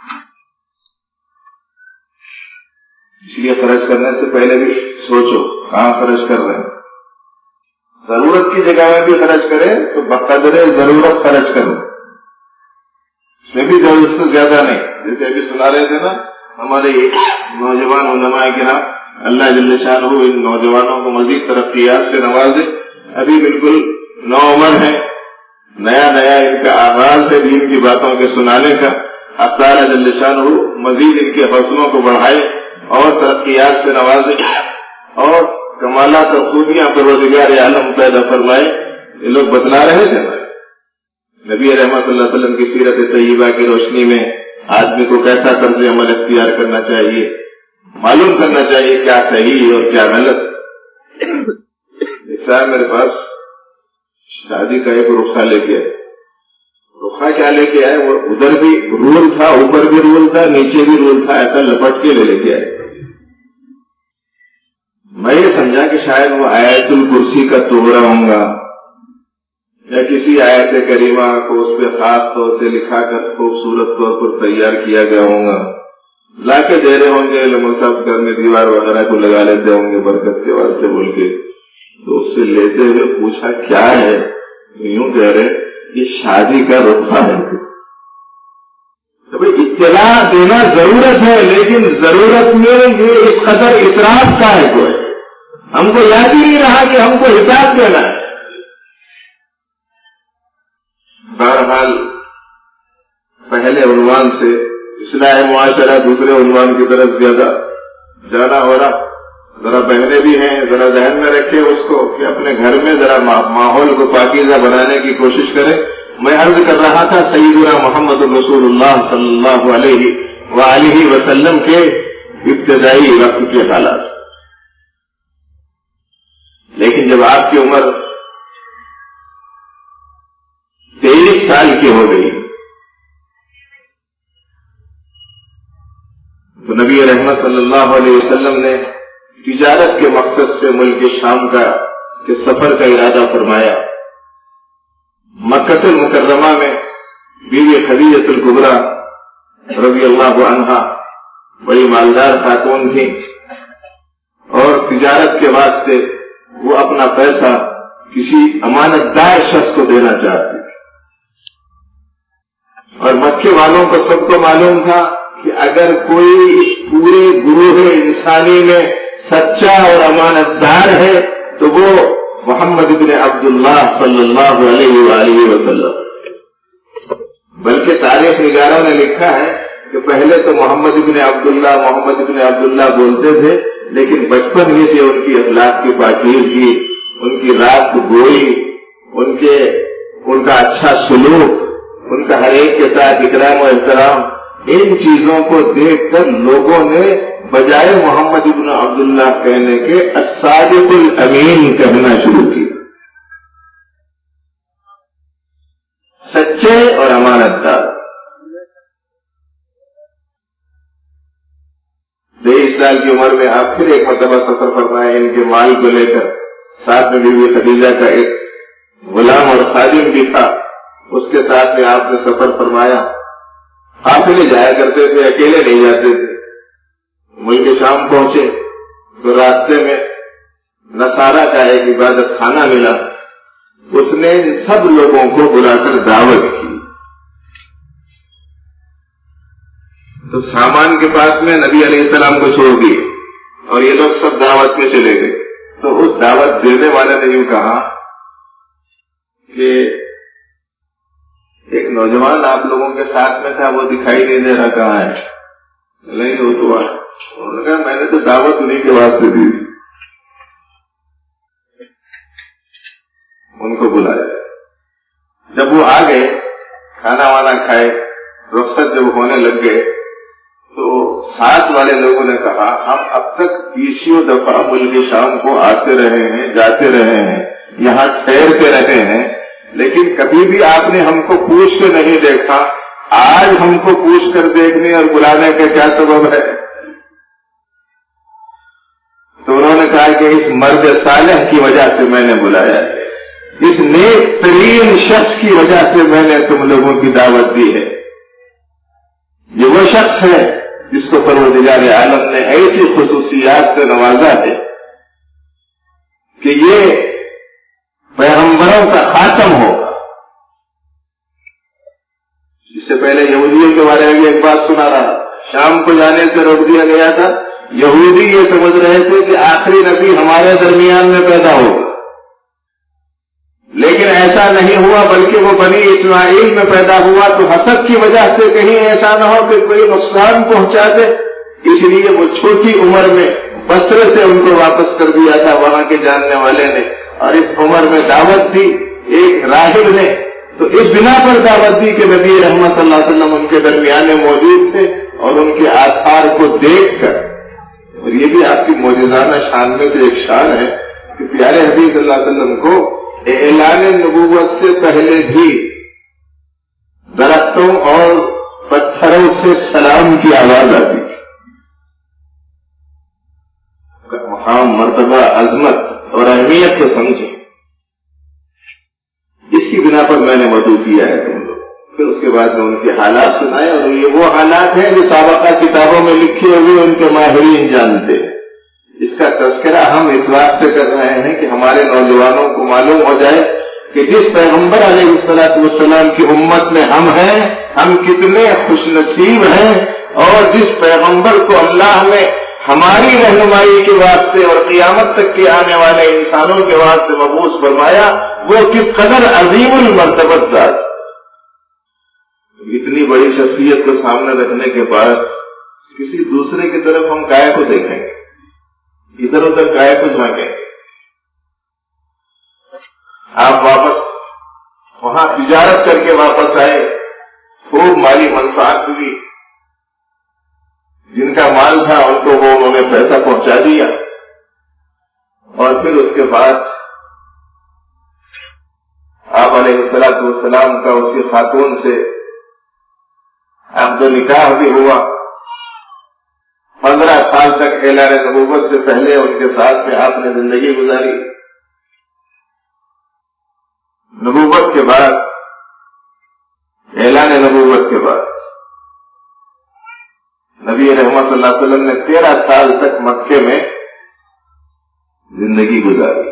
اس لیے خرچ کرنے سے پہلے بھی سوچو کہاں خرچ کر رہے ہیں۔ ضرورت کی جگہ میں بھی خرچ کرے تو بقدر ضرورت خرچ کرو، اس میں بھی ضرورت سے زیادہ نہیں۔ جیسے ابھی سنا رہے تھے نا ہمارے نوجوان علماء کرام، اللہ جل شانہ ان نوجوانوں کو مزید ترقیات سے نوازے۔ ابھی بالکل نو عمر ہے، نیا ان کا آغاز ہے دین کی باتوں کے سنانے کا۔ اللہ تعالیٰ جل شانہ مزید ان کے حوصلوں کو بڑھائے اور ترقیات سے نوازے، اور کمالات اور خوبیاں پروردگار عالم پیدا فرمائے، یہ لوگ بتلا رہے تھے نا۔ نبی رحمت اللہ علیہ وسلم کی سیرت طیبہ کی روشنی میں آدمی کو کیسا طرز عمل اختیار کرنا چاہیے، معلوم کرنا چاہیے کیا صحیح اور کیا غلط۔ ایک میرے پاس شادی کا ایک رخصہ لے کے آئے، رخصہ کیا لے کے آئے، وہ ادھر بھی رول تھا، اوپر بھی رول تھا، نیچے بھی رول تھا، ایسا لپٹ کے لے کے آئے۔ میں یہ سمجھا کہ شاید وہ آیت الکرسی کا توڑا ہوں گا یا کسی آیت کریمہ کو اس پہ خاص طور سے لکھا کر خوبصورت طور پر تیار کیا گیا ہوں گا، لا کے دے رہے ہوں گے، صاحب گھر میں دیوار وغیرہ کو لگا لیتے ہوں گے برکت کے واسطے بول کے۔ تو اس سے لیتے ہوئے پوچھا کیا ہے، یوں کہہ رہے یہ شادی کا رخصہ ہے۔ تو بھائی اطلاع دینا ضرورت ہے، لیکن ضرورت میں یہ اس قدر اطراف کا ہے، کوئی ہم کو یاد ہی نہیں رہا کہ ہم کو حساب دینا ہے۔ بہرحال پہلے عنوان سے اصلاح معاشرہ دوسرے عنوان کی طرف زیادہ جانا ہو رہا، ذرا بہنے بھی ہیں، ذرا ذہن میں رکھے اس کو کہ اپنے گھر میں ذرا ماحول کو پاکیزہ بنانے کی کوشش کرے۔ میں عرض کر رہا تھا سیدنا محمد رسول اللہ صلی اللہ علیہ وآلہ وسلم کے ابتدائی وقت کے حالات، لیکن جب آپ کی عمر 23 سال کی ہو گئی تو نبی رحمت صلی اللہ علیہ وسلم نے تجارت کے مقصد سے ملک شام کے سفر کا ارادہ فرمایا۔ مکہ المکرمہ میں بیوی خدیجہ الکبریٰ رضی اللہ عنہا بڑی مالدار خاتون تھی، اور تجارت کے واسطے وہ اپنا پیسہ کسی امانت دار شخص کو دینا چاہتی تھی، اور مکے والوں کو سب کو معلوم تھا کہ اگر کوئی اس پورے گروہ انسانی میں سچا اور امانت دار ہے تو وہ محمد بن عبداللہ صلی اللہ علیہ وآلہ وسلم۔ بلکہ تاریخ نگاروں نے لکھا ہے کہ پہلے تو محمد بن عبداللہ بولتے تھے، لیکن بچپن ہی سے ان کی اخلاق کی پاکیزگی، ان کی رات گوئی، ان کا اچھا سلوک، ان کا ہر ایک کے ساتھ اکرام و احترام، ان چیزوں کو دیکھ کر لوگوں نے بجائے محمد بن عبداللہ کہنے کے الصادق الامین کہنا شروع کیا، سچے اور امانت دار۔ 23 سال کی عمر میں آپ پھر ایک مرتبہ سفر فرمائے ان کے مال کو لے کر، ساتھ میں بیوی خدیجہ کا ایک غلام اور خادم بھی تھا، اس کے ساتھ میں آپ نے سفر فرمایا۔ قافلے جایا کرتے تھے، اکیلے نہیں جاتے تھے۔ ملک شام پہنچے تو راستے میں نصارہ کا ایک عبادت خانہ ملا، اس نے سب لوگوں کو بلا کر دعوت کی۔ تو سامان کے پاس میں نبی علیہ السلام کو چھوڑ دیے اور یہ لوگ سب دعوت میں چلے گئے۔ تو اس دعوت دینے والے نے یوں کہا کہ ایک نوجوان آپ لوگوں کے ساتھ میں تھا، وہ دکھائی نہیں دے رہا، کہاں ہے؟ نہیں ہو تو انہوں نے کہا میں نے تو دعوت انہیں کے واسطے دی، ان کو بلایا۔ جب وہ آ گئے، کھانا وانا کھائے، رخصت جب ہونے لگ گئے تو ساتھ والے لوگوں نے کہا ہم اب تک 20 دفعہ ملک شام کو آتے رہے ہیں، جاتے رہے ہیں، یہاں ٹھہرتے رہے ہیں، لیکن کبھی بھی آپ نے ہم کو پوچھ کے نہیں دیکھا، آج ہم کو پوچھ کر دیکھنے اور بلانے کا کیا سبب ہے؟ تو انہوں نے کہا کہ اس مرد صالح کی وجہ سے میں نے بلایا ہے، اس نیک ترین شخص کی وجہ سے میں نے تم لوگوں کی دعوت دی ہے۔ یہ وہ شخص ہے جس کو پروردگار عالم نے ایسی خصوصیات سے نوازا ہے کہ یہ پیغمبروں کا خاتم ہوگا۔ اس سے پہلے یہودیوں کے بارے میں ایک بات سنا رہا، شام کو جانے سے روک دیا گیا تھا، یہودی یہ سمجھ رہے تھے کہ آخری نبی ہمارے درمیان میں پیدا ہوگا، لیکن ایسا نہیں ہوا، بلکہ وہ بنی اسماعیل میں پیدا ہوا، تو حسد کی وجہ سے کہیں ایسا نہ ہو کہ کوئی نقصان پہنچا دے، اس لیے وہ چھوٹی عمر میں بصرے سے ان کو واپس کر دیا تھا وہاں کے جاننے والے نے، اور اس عمر میں دعوت دی ایک راہب نے، تو اس بنا پر دعوت دی کہ نبی رحمت صلی اللہ علیہ وسلم ان کے درمیان موجود تھے، اور ان کے آثار کو دیکھ کر، اور یہ بھی آپ کی معجزانہ شان میں سے ایک شان ہے کہ پیارے حبیب صلی اللہ علیہ وسلم کو اعلان نبوت سے پہلے بھی درختوں اور پتھروں سے سلام کی آواز آتی تھی۔ مقام، مرتبہ، عظمت اور اہمیت کو سمجھیں، اس کی بنا پر میں نے وضو کیا ہے تم لوگ۔ پھر اس کے بعد میں ان کے حالات سنائے، اور یہ وہ حالات ہیں جو سابقہ کتابوں میں لکھے ہوئے ان کے ماہرین جانتے ہیں۔ اس کا تذکرہ ہم اس واسطے کر رہے ہیں کہ ہمارے نوجوانوں کو معلوم ہو جائے کہ جس پیغمبر علیہ الصلوۃ والسلام کی امت میں ہم ہیں، ہم کتنے خوش نصیب ہیں، اور جس پیغمبر کو اللہ نے ہماری رہنمائی کے واسطے اور قیامت تک کے آنے والے انسانوں کے واسطے مبعوث فرمایا، وہ کس قدر عظیم المرتبت ذات۔ اتنی بڑی شخصیت کو سامنے رکھنے کے بعد کسی دوسرے کی طرف ہم کائے کو دیکھیں گے، ادھر ادھر کائے کو جھانکیں گے؟ آپ واپس وہاں تجارت کر کے واپس آئے، خوب مالی منفعت ہوئی، جن کا مال تھا ان کو وہ انہوں نے پیسہ پہنچا دیا، اور پھر اس کے بعد آپ علیہ الصلوۃ والسلام کا اس کی خاتون سے عقد نکاح بھی ہوا۔ 15 سال تک اعلان نبوت سے پہلے ان کے ساتھ میں آپ نے زندگی گزاری۔ نبوت کے بعد، اعلان نبوت کے بعد نبی رحمت صلی اللہ علیہ وسلم نے 13 سال تک مکے میں زندگی گزاری۔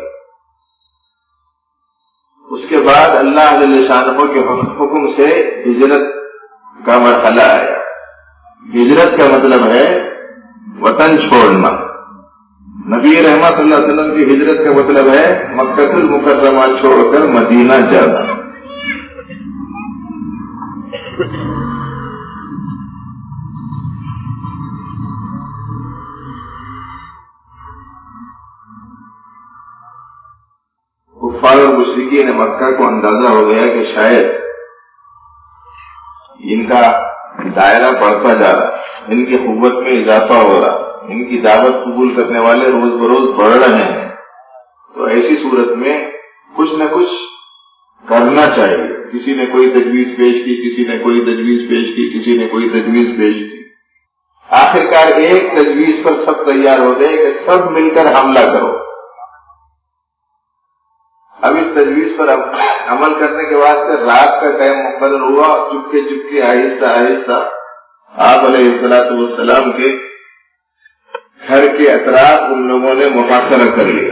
اس کے بعد اللہ جل شانہ کے حکم سے ہجرت کا مرحلہ آیا۔ ہجرت کا مطلب ہے وطن چھوڑنا۔ نبی رحمت صلی اللہ علیہ وسلم کی ہجرت کا مطلب ہے مکہ المکرمہ چھوڑ کر مدینہ جانا۔ کفار اور مشرکین مکہ کو اندازہ ہو گیا کہ شاید ان کا دائرہ بڑھتا جا رہا، ان کی قوت میں اضافہ ہو رہا، ان کی دعوت قبول کرنے والے روز بروز بڑھ رہے ہیں، تو ایسی صورت میں کچھ نہ کچھ کرنا چاہیے۔ کسی نے کوئی تجویز پیش کی، کسی نے کوئی تجویز پیش کی، کسی نے کوئی تجویز پیش کی، آخرکار ایک تجویز پر سب تیار ہو گئے کہ سب مل کر حملہ کرو۔ اب اس تجویز پر عمل کرنے کے واسطے رات کا ٹائم مقرر ہوا، اور چپکے چپکے آہستہ آہستہ آپ علیہ الصلوۃ والسلام کے گھر کے اطراف ان لوگوں نے محاصرہ کر لیا۔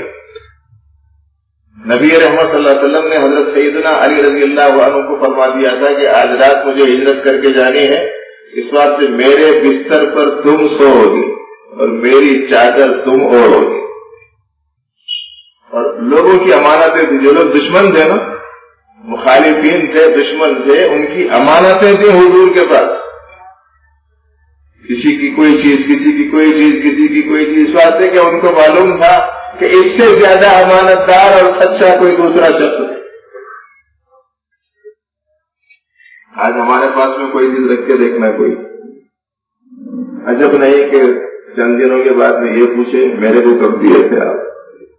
نبی رحمت صلی اللہ علیہ وسلم نے حضرت سیدنا علی رضی اللہ عنہ کو فرما دیا تھا کہ آج رات مجھے ہجرت کر کے جانی ہے، اس واسطے میرے بستر پر تم سو ہوگی اور میری چادر تم اوڑھ ہوگی۔ اور لوگوں کی امانتیں تھیں، جو لوگ دشمن تھے نا، مخالفین تھے، دشمن تھے، ان کی امانتیں تھیں حضور کے پاس، کسی کی کوئی چیز، کسی کی کوئی چیز، کسی کی کوئی چیز، اس واسطے کہ ان کو معلوم تھا کہ اس سے زیادہ امانت دار اور سچا کوئی دوسرا شخص نہیں۔ آج ہمارے پاس میں کوئی چیز رکھ کے دیکھنا، کوئی عجب نہیں کہ چند دنوں کے بعد میں یہ پوچھے میرے کو کب دیے تھے آپ۔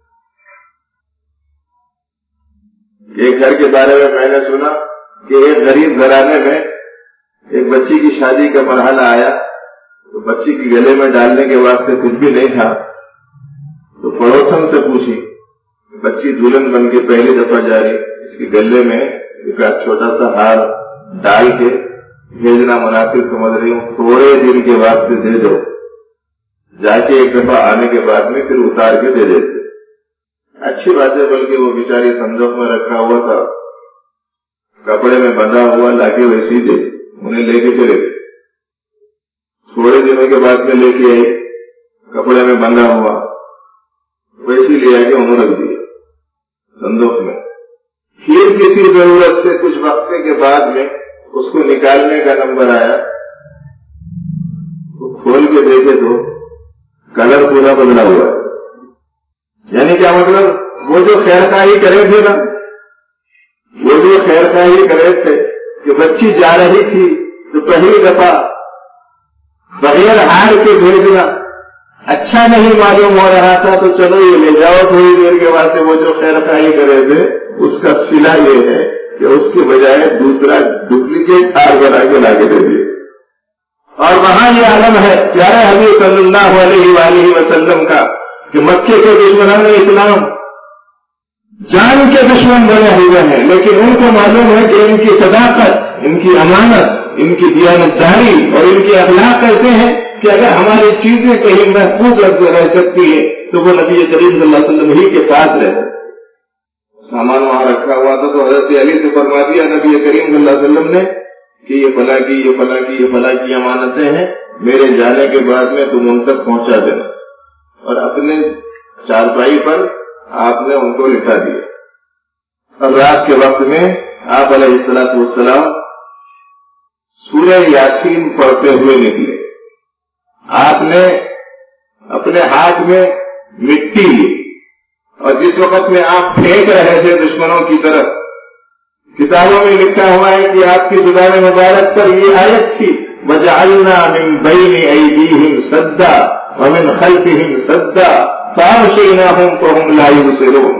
ایک گھر کے بارے میں نے سنا کہ ایک غریب گھرانے میں ایک بچی کی شادی کا مرحلہ آیا، تو بچی کے گلے میں ڈالنے کے واسطے کچھ بھی نہیں تھا، تو پڑوسن سے پوچھی، بچی دلہن بن کے پہلی دفعہ جا رہی، اس کے گلے میں ایک چھوٹا سا ہار ڈال کے بھیجنا مناسب سمجھ رہی ہوں، تھوڑے دن کے واسطے دے دو، جا کے ایک دفعہ آنے کے بعد میں پھر اتار کے دے دیتے۔ اچھی بات ہے، بلکہ وہ بیچاری صندوق میں رکھا ہوا تھا، کپڑے میں بندھا ہوا، لاکے ویسی دے انہیں لے کے چلے گئے۔ تھوڑے دنوں کے بعد میں لے کے آئی، کپڑے میں بندھا ہوا، ویسی لے آ کے انہوں رکھ دیا صندوق میں۔ پھر کسی ضرورت سے کچھ وقت کے بعد میں اس کو نکالنے کا نمبر آیا، تو کھول کے دیکھے تو کلر پورا بدلا ہوا ہے. یعنی کیا مطلب؟ وہ جو خیر خواہی کرے تھے نا، وہ جو خیر خواہی کرے تھے کہ بچی جا رہی تھی تو پہلی دفعہ بغیر ہار کے بھیجنا اچھا نہیں معلوم ہو رہا تھا، تو چلو یہ لے جاؤ. تھوڑی دیر کے بعد سے وہ جو خیر خواہی کرے تھے اس کا صلہ یہ ہے کہ اس کے بجائے دوسرا ڈپلیکیٹ ہار بنا کے لا کے دے دیے. اور وہاں یہ عالم ہے پیارے حبیب صلی اللہ علیہ وآلہ وسلم کا کہ مکے کے دشمنان اسلام جان کے دشمن بنے ہوئے ہیں، لیکن ان کو معلوم ہے کہ ان کی صداقت، ان کی امانت، ان کی دیانتداری اور ان کے اخلاق ایسے ہیں کہ اگر ہماری چیزیں کہیں محفوظ رہ سکتی ہے تو وہ نبی کریم صلی اللہ علیہ وسلم ہی کے پاس رہ سکتی. سامان وہاں رکھا ہوا تھا تو حضرت علی سے فرما دیا نبی کریم صلی اللہ علیہ وسلم نے کہ یہ فلاں کی، یہ فلاں کی، یہ فلاں کی امانتیں ہیں، میرے جانے کے بعد میں تم ان تک پہنچا دینا. اور اپنے چارپائی پر آپ نے ان کو لکھا دیا. اور رات کے وقت میں آپ علیہ الصلوۃ والسلام سورہ یاسین پڑھتے ہوئے نکلے. آپ نے اپنے ہاتھ میں مٹی لی اور جس وقت میں آپ پھینک رہے تھے دشمنوں کی طرف، کتابوں میں لکھا ہوا ہے کہ آپ کی زبان مبارک پر یہ آیت تھی وَجَعَلْنَا مِن بَيْنِ أَيْدِيهِمْ سَدًّا وَمِنْ خَلْفِهِمْ سَدًّا فَأَغْشَيْنَاهُمْ فَهُمْ لَا يُبْصِرُونَ.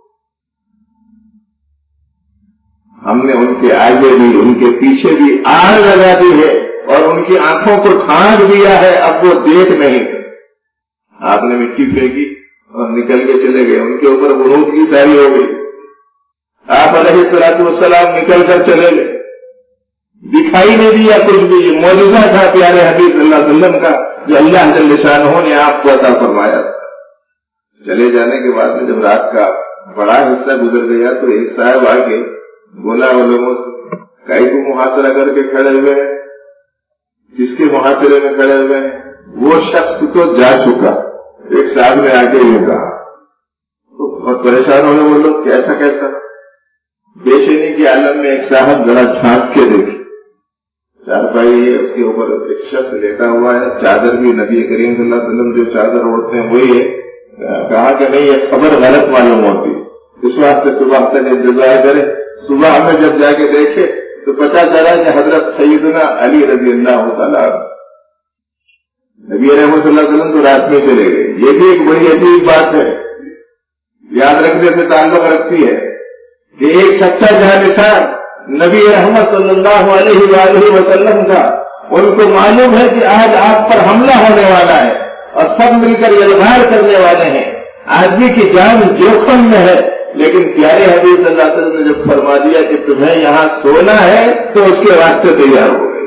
ہم نے ان کے آگے بھی ان کے پیچھے بھی آڑ لگا دی ہے اور ان کی آنکھوں کو ڈھانک دیا ہے، اب وہ دیکھ نہیں سکتے. آپ نے مٹی پھینکی اور نکل کے چلے گئے. ان کے اوپر غروب کی تاری ہو گئی. آپ علیہ الصلوۃ والسلام نکل کر چلے گئے، دکھائی نہیں دیا کچھ بھی. یہ معجزہ تھا پیارے حبیب صلی اللہ علیہ وسلم کا جو اللہ جل شانہ نے آپ کو عطا فرمایا تھا. چلے جانے کے بعد میں جب رات کا بڑا حصہ گزر گیا تو ایک صاحب آ کے بولا وہ لوگوں سے کئی کو محاصرہ کر کے کھڑے ہوئے ہیں، کس کے محاصرے میں کھڑے ہوئے ہیں؟ وہ شخص تو جا چکا. ایک صاحب نے آ کے یہ کہا تو بہت پریشان ہوئے وہ لوگ. کیسا کیسا؟ بے چینی کے عالم میں ایک صاحب ذرا جھانک کے دیکھے، چارپائی ہے، اس کے اوپر ایک شخص لیٹا ہوا ہے، چادر بھی نبی کریم صلی اللہ علیہ وسلم جو چادر اوڑھتے ہیں وہی ہے. کہا کہ نہیں یہ خبر غلط معلوم ہوتی، اس واسطے صبح تک انتظار کرے. صبح میں جب جا کے دیکھے تو پتہ چلا کہ حضرت سیدنا علی رضی اللہ تعالیٰ نبی رحمۃ اللہ علیہ وسلم تو رات میں چلے گئے. یہ بھی ایک بڑی عجیب بات ہے، یاد رکھنے سے تعلق رکھتی ہے کہ ایک سچا جانشان نبی رحمت صلی اللہ علیہ وآلہ وسلم کا، ان کو معلوم ہے کہ آج آپ پر حملہ ہونے والا ہے اور سب مل کر یلغار کرنے والے ہیں، آدمی کی جان جوخم میں ہے، لیکن پیارے حبیب صلی اللہ علیہ وسلم نے جب فرما دیا کہ تمہیں یہاں سونا ہے تو اس کے واسطے تیار ہو گئی.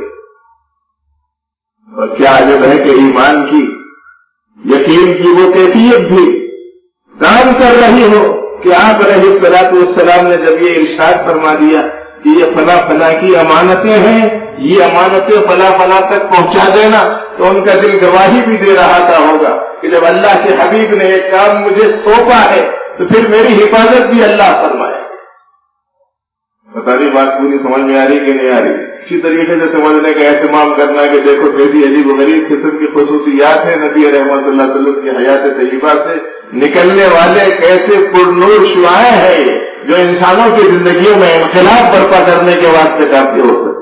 اور کیا عجب ہے کہ ایمان کی، یقین کی وہ کیفیت بھی کام کر رہی ہو کہ آپ علیہ الصلوۃ والسلام نے جب یہ ارشاد فرما دیا کہ یہ فلاں فلاں کی امانتیں ہیں، یہ امانتیں فلاں فلاں تک پہنچا دینا، تو ان کا دل گواہی بھی دے رہا تھا ہوگا کہ جب اللہ کے حبیب نے ایک کام مجھے سونپا ہے تو پھر میری حفاظت بھی اللہ فرمائے. پتہ نہیں بات پوری سمجھ میں آ رہی کہ نہیں آ رہی. اسی طریقے سے سمجھنے کا اہتمام کرنا کہ دیکھو کیسی عجیب و غریب قسم کی خصوصیات ہیں نبی رحمت اللہ علیہ وسلم کی حیات طیبہ سے نکلنے والے کیسے پرنور شعاع ہیں جو انسانوں کی زندگیوں میں انقلاب برپا کرنے کے واسطے کافی ہو سکتی.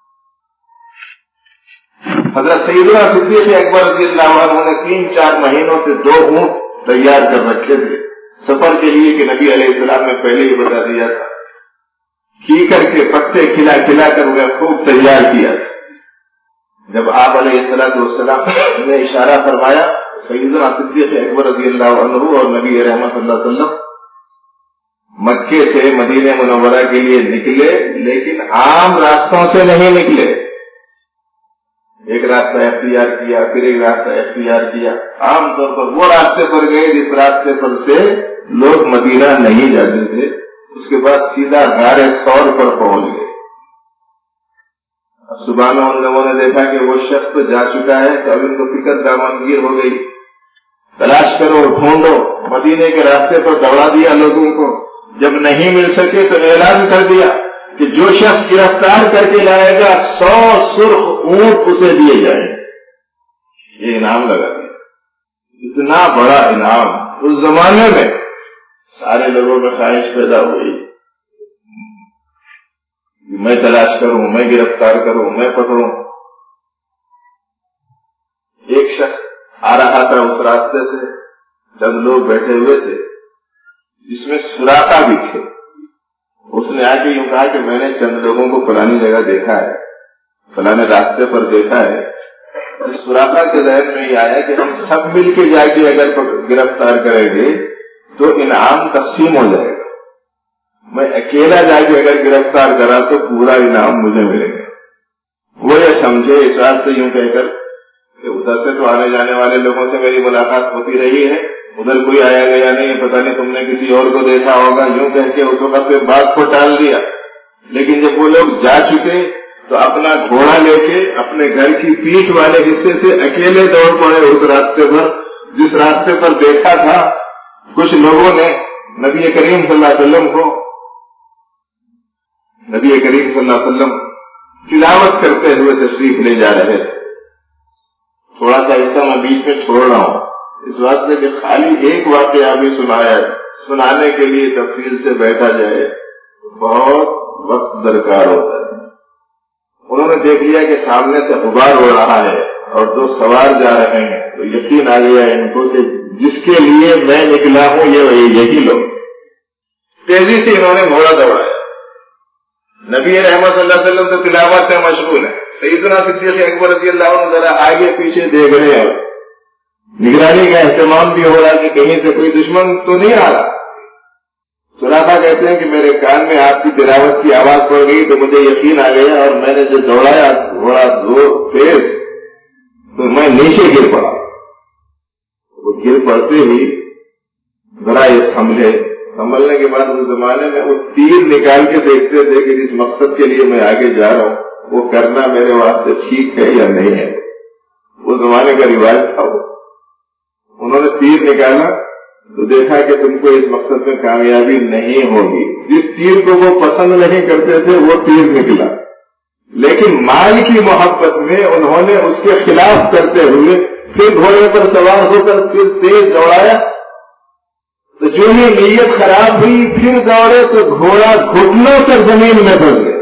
حضرت سیدنا صدیق اکبر رضی اللہ عنہ نے 3-4 مہینوں سے 2 اونٹ تیار کر رکھے تھے سفر کے لیے کہ نبی علیہ السلام نے پہلے ہی بتا دیا تھا. کھی کر کے پتے کھلا کھلا کر انہیں خوب تیار کیا. جب آپ علیہ السلام نے اشارہ فرمایا سیدنا صدیق اکبر رضی اللہ عنہ اور نبی رحمت صلی اللہ علیہ وسلم مکے سے مدینہ منورہ کے لیے نکلے، لیکن عام راستوں سے نہیں نکلے. ایک راستہ اختیار کیا، پھر ایک راستہ اختیار کیا. عام طور پر وہ راستے پر گئے جس راستے پر سے لوگ مدینہ نہیں جاتے تھے. اس کے بعد سیدھا غار ثور پر پہنچ گئے. اب صبح میں ان لوگوں نے دیکھا کہ وہ شخص تو جا چکا ہے، تو اب ان کو فکر دامنگیر ہو گئی. تلاش کرو، ڈھونڈو. مدینے کے راستے پر دوڑا دیا لوگوں کو. جب نہیں مل سکے تو اعلان کر دیا کہ جو شخص گرفتار کر کے لائے گا 100 سرخ اونٹ اسے دیے جائیں. یہ انعام لگا دیا. اتنا بڑا انعام اس زمانے میں سارے لوگوں میں خواہش پیدا ہوئی، میں تلاش کروں، میں گرفتار کروں، میں پکڑوں۔ ایک شخص آ رہا تھا اس راستے سے، چند لوگ بیٹھے ہوئے تھے جس میں سراقہ بھی تھے۔ اس نے آ کے یوں کہا کہ میں نے چند لوگوں کو فلانی جگہ دیکھا ہے، فلانے راستے پر دیکھا ہے۔ سراقہ کے ذہن میں یہ آیا کہ ہم سب مل کے جا کے اگر گرفتار کریں گے تو انعام تقسیم ہو جائے گا، میں اکیلا جا کے اگر گرفتار کرا تو پورا انعام مجھے ملے گا۔ وہ یہ سمجھے اس راستے یوں کہہ کر کہ ادھر سے تو آنے جانے والے لوگوں سے میری ملاقات ہوتی رہی ہے، ادھر کوئی آیا گیا نہیں، پتہ نہیں تم نے کسی اور کو دیکھا ہوگا، یوں کہہ کے اس وقت پہ بات کو ٹال دیا۔ لیکن جب وہ لوگ جا چکے تو اپنا گھوڑا لے کے اپنے گھر کی پیٹھ والے حصے سے اکیلے دوڑ پڑے اس راستے پر جس راستے پر دیکھا تھا۔ کچھ لوگوں نے نبی کریم صلی اللہ علیہ وسلم کو، نبی کریم صلی اللہ علیہ وسلم تلاوت کرتے ہوئے تشریف لے جا رہے تھے۔ تھوڑا سا حصہ میں بیچ میں چھوڑ رہا ہوں اس واسطے کہ خالی ایک واقعہ بھی سنانے کے لیے تفصیل سے بیٹھا جائے بہت وقت درکار ہوتا ہے۔ انہوں نے دیکھ لیا کہ سامنے سے غبار ہو رہا ہے اور دو سوار جا رہے ہیں، تو یقین آ گیا ان کو کہ جس کے لیے میں نکلا ہوں یہی لوگ۔ تیزی سے انہوں نے گھوڑا دوڑایا۔ نبی رحمت صلی اللہ علیہ وسلم تو تلاوت سے مشغول ہے، سیدنا صدیق اکبر رضی اللہ عنہ ذرا آگے پیچھے دیکھ رہے ہیں، نگرانی کا اہتمام بھی ہو رہا کہ کہیں سے کوئی دشمن تو نہیں آ رہا۔ سراقہ کہتے ہیں کہ میرے کان میں آپ کی تلاوت کی آواز پڑ گئی تو مجھے یقین آ گیا، اور میں نے جو دوڑایا تھوڑا زور تیز تو میں نیچے گر پڑا۔ وہ گر پڑتے ہی ذرا یہ سنبھلنے کے بعد اس زمانے میں وہ تیر نکال کے دیکھتے تھے کہ جس مقصد کے لیے میں آگے جا رہا ہوں وہ کرنا میرے واسطے ٹھیک ہے یا نہیں ہے۔ وہ زمانے کا رواج تھا۔ انہوں نے تیر نکالا تو دیکھا کہ تم کو اس مقصد میں کامیابی نہیں ہوگی۔ جس تیر کو وہ پسند نہیں کرتے تھے وہ تیر نکلا، لیکن مال کی محبت میں انہوں نے اس کے خلاف کرتے ہوئے پھر گھوڑے پر سوار ہو کر پھر تیز دوڑایا، تو جو ہی نیت خراب ہوئی پھر دوڑے تو گھوڑا گھٹنوں سے زمین میں پھنس گیا۔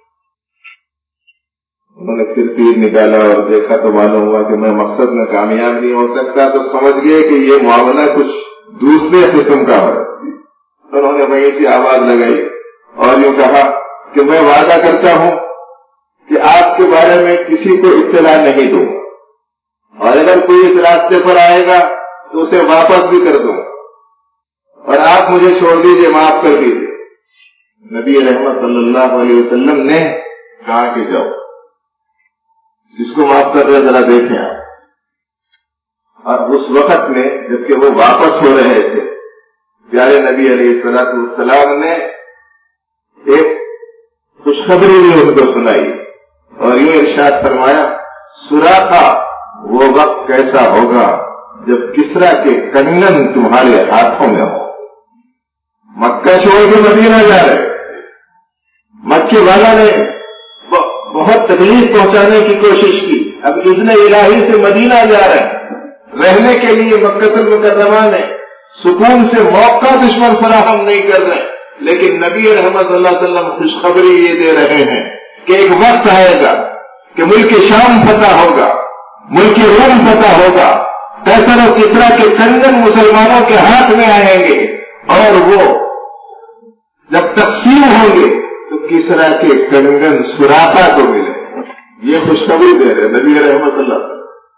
انہوں نے پھر تیر نکالا اور دیکھا تو معلوم ہوا کہ میں مقصد میں کامیاب نہیں ہو سکتا، تو سمجھ گئے کہ یہ معاملہ کچھ دوسرے قسم کا ہے۔ انہوں نے وہیں سے آواز لگائی اور یوں کہا کہ میں وعدہ کرتا ہوں کہ آپ کے بارے میں کسی کو اطلاع نہیں دوں گا، اور اگر کوئی اس راستے پر آئے گا تو اسے واپس بھی کر دوں گا، اور آپ مجھے چھوڑ دیجیے، معاف کر دیجیے۔ نبی رحمت صلی اللہ علیہ وسلم نے کہا کہ جاؤ، جس کو معاف کر رہے ذرا دیکھیں آپ۔ اور اس وقت میں جبکہ وہ واپس ہو رہے تھے، پیارے نبی علیہ السلام نے ایک خوشخبری بھی ان کو سنائی اور یوں ارشاد فرمایا، سراقہ وہ وقت کیسا ہوگا جب کسرا کے کنگن تمہارے ہاتھوں میں ہو۔ مکہ چھوڑ کے مدینہ جا رہے، مکے والا نے بہت تکلیف پہنچانے کی کوشش کی، اب اذن الہی سے مدینہ جا رہے ہیں، رہنے کے لیے مکہ المکرمہ میں سکون سے موقع دشمن فراہم نہیں کر رہے، لیکن نبی رحمت صلی اللہ علیہ وسلم خوشخبری یہ دے رہے ہیں کہ ایک وقت آئے گا کہ ملک شام فتح ہوگا، ملک روم فتح ہوگا، قیصر و کسریٰ کے کنگن مسلمانوں کے ہاتھ میں آئیں گے، اور وہ جب تقسیم ہوں گے تو کسریٰ کے کنگن سراقہ کو ملے۔ یہ خوشخبری دے رہے نبی رحمت اللہ علیہ وسلم۔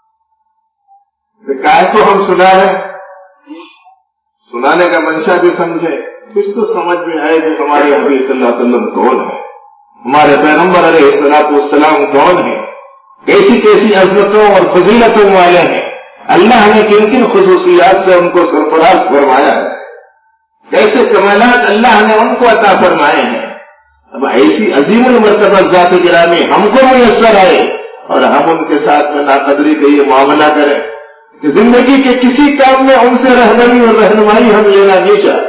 کائے تو ہم سنا رہے، سنانے کا منشا بھی سمجھے، کچھ تو سمجھ میں آئے کہ ہمارے حبیب صلی اللہ علیہ وسلم کون ہے، ہمارے پیغمبر علیہ السلام کون ہے، کیسی کیسی عظمتوں اور فضیلتوں والے ہیں، اللہ نے کن کن خصوصیات سے ان کو سرفراز فرمایا ہے، کیسے کمالات اللہ نے ان کو عطا فرمائے ہیں۔ اب ایسی عظیم المرتبہ ذات گرامی ہم کو میسر آئے اور ہم ان کے ساتھ میں ناقدری کا یہ معاملہ کریں کہ زندگی کے کسی کام میں ان سے رہنمائی اور رہنمائی ہم لینا نہیں چاہتے۔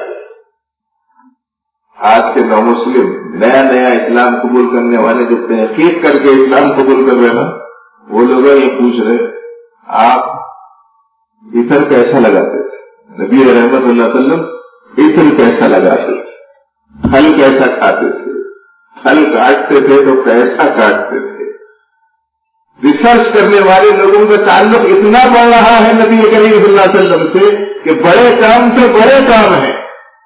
آج کے نومسلم نیا اسلام قبول کرنے والے جو تحقیق کر کے اسلام قبول کر رہے نا، وہ لوگ یہ پوچھ رہے آپ عطر کیسا لگاتے تھے نبی رحمت صلی اللہ علیہ وسلم؟ عطر کیسا لگاتے تھے، پھل کیسا کھاتے تھے، پھل کاٹتے تھے تو کیسا کاٹتے تھے. ریسرچ کرنے والے لوگوں کا تعلق اتنا بڑھ رہا ہے نبی کریم صلی اللہ علیہ وسلم سے کہ بڑے کام سے بڑے کام ہیں.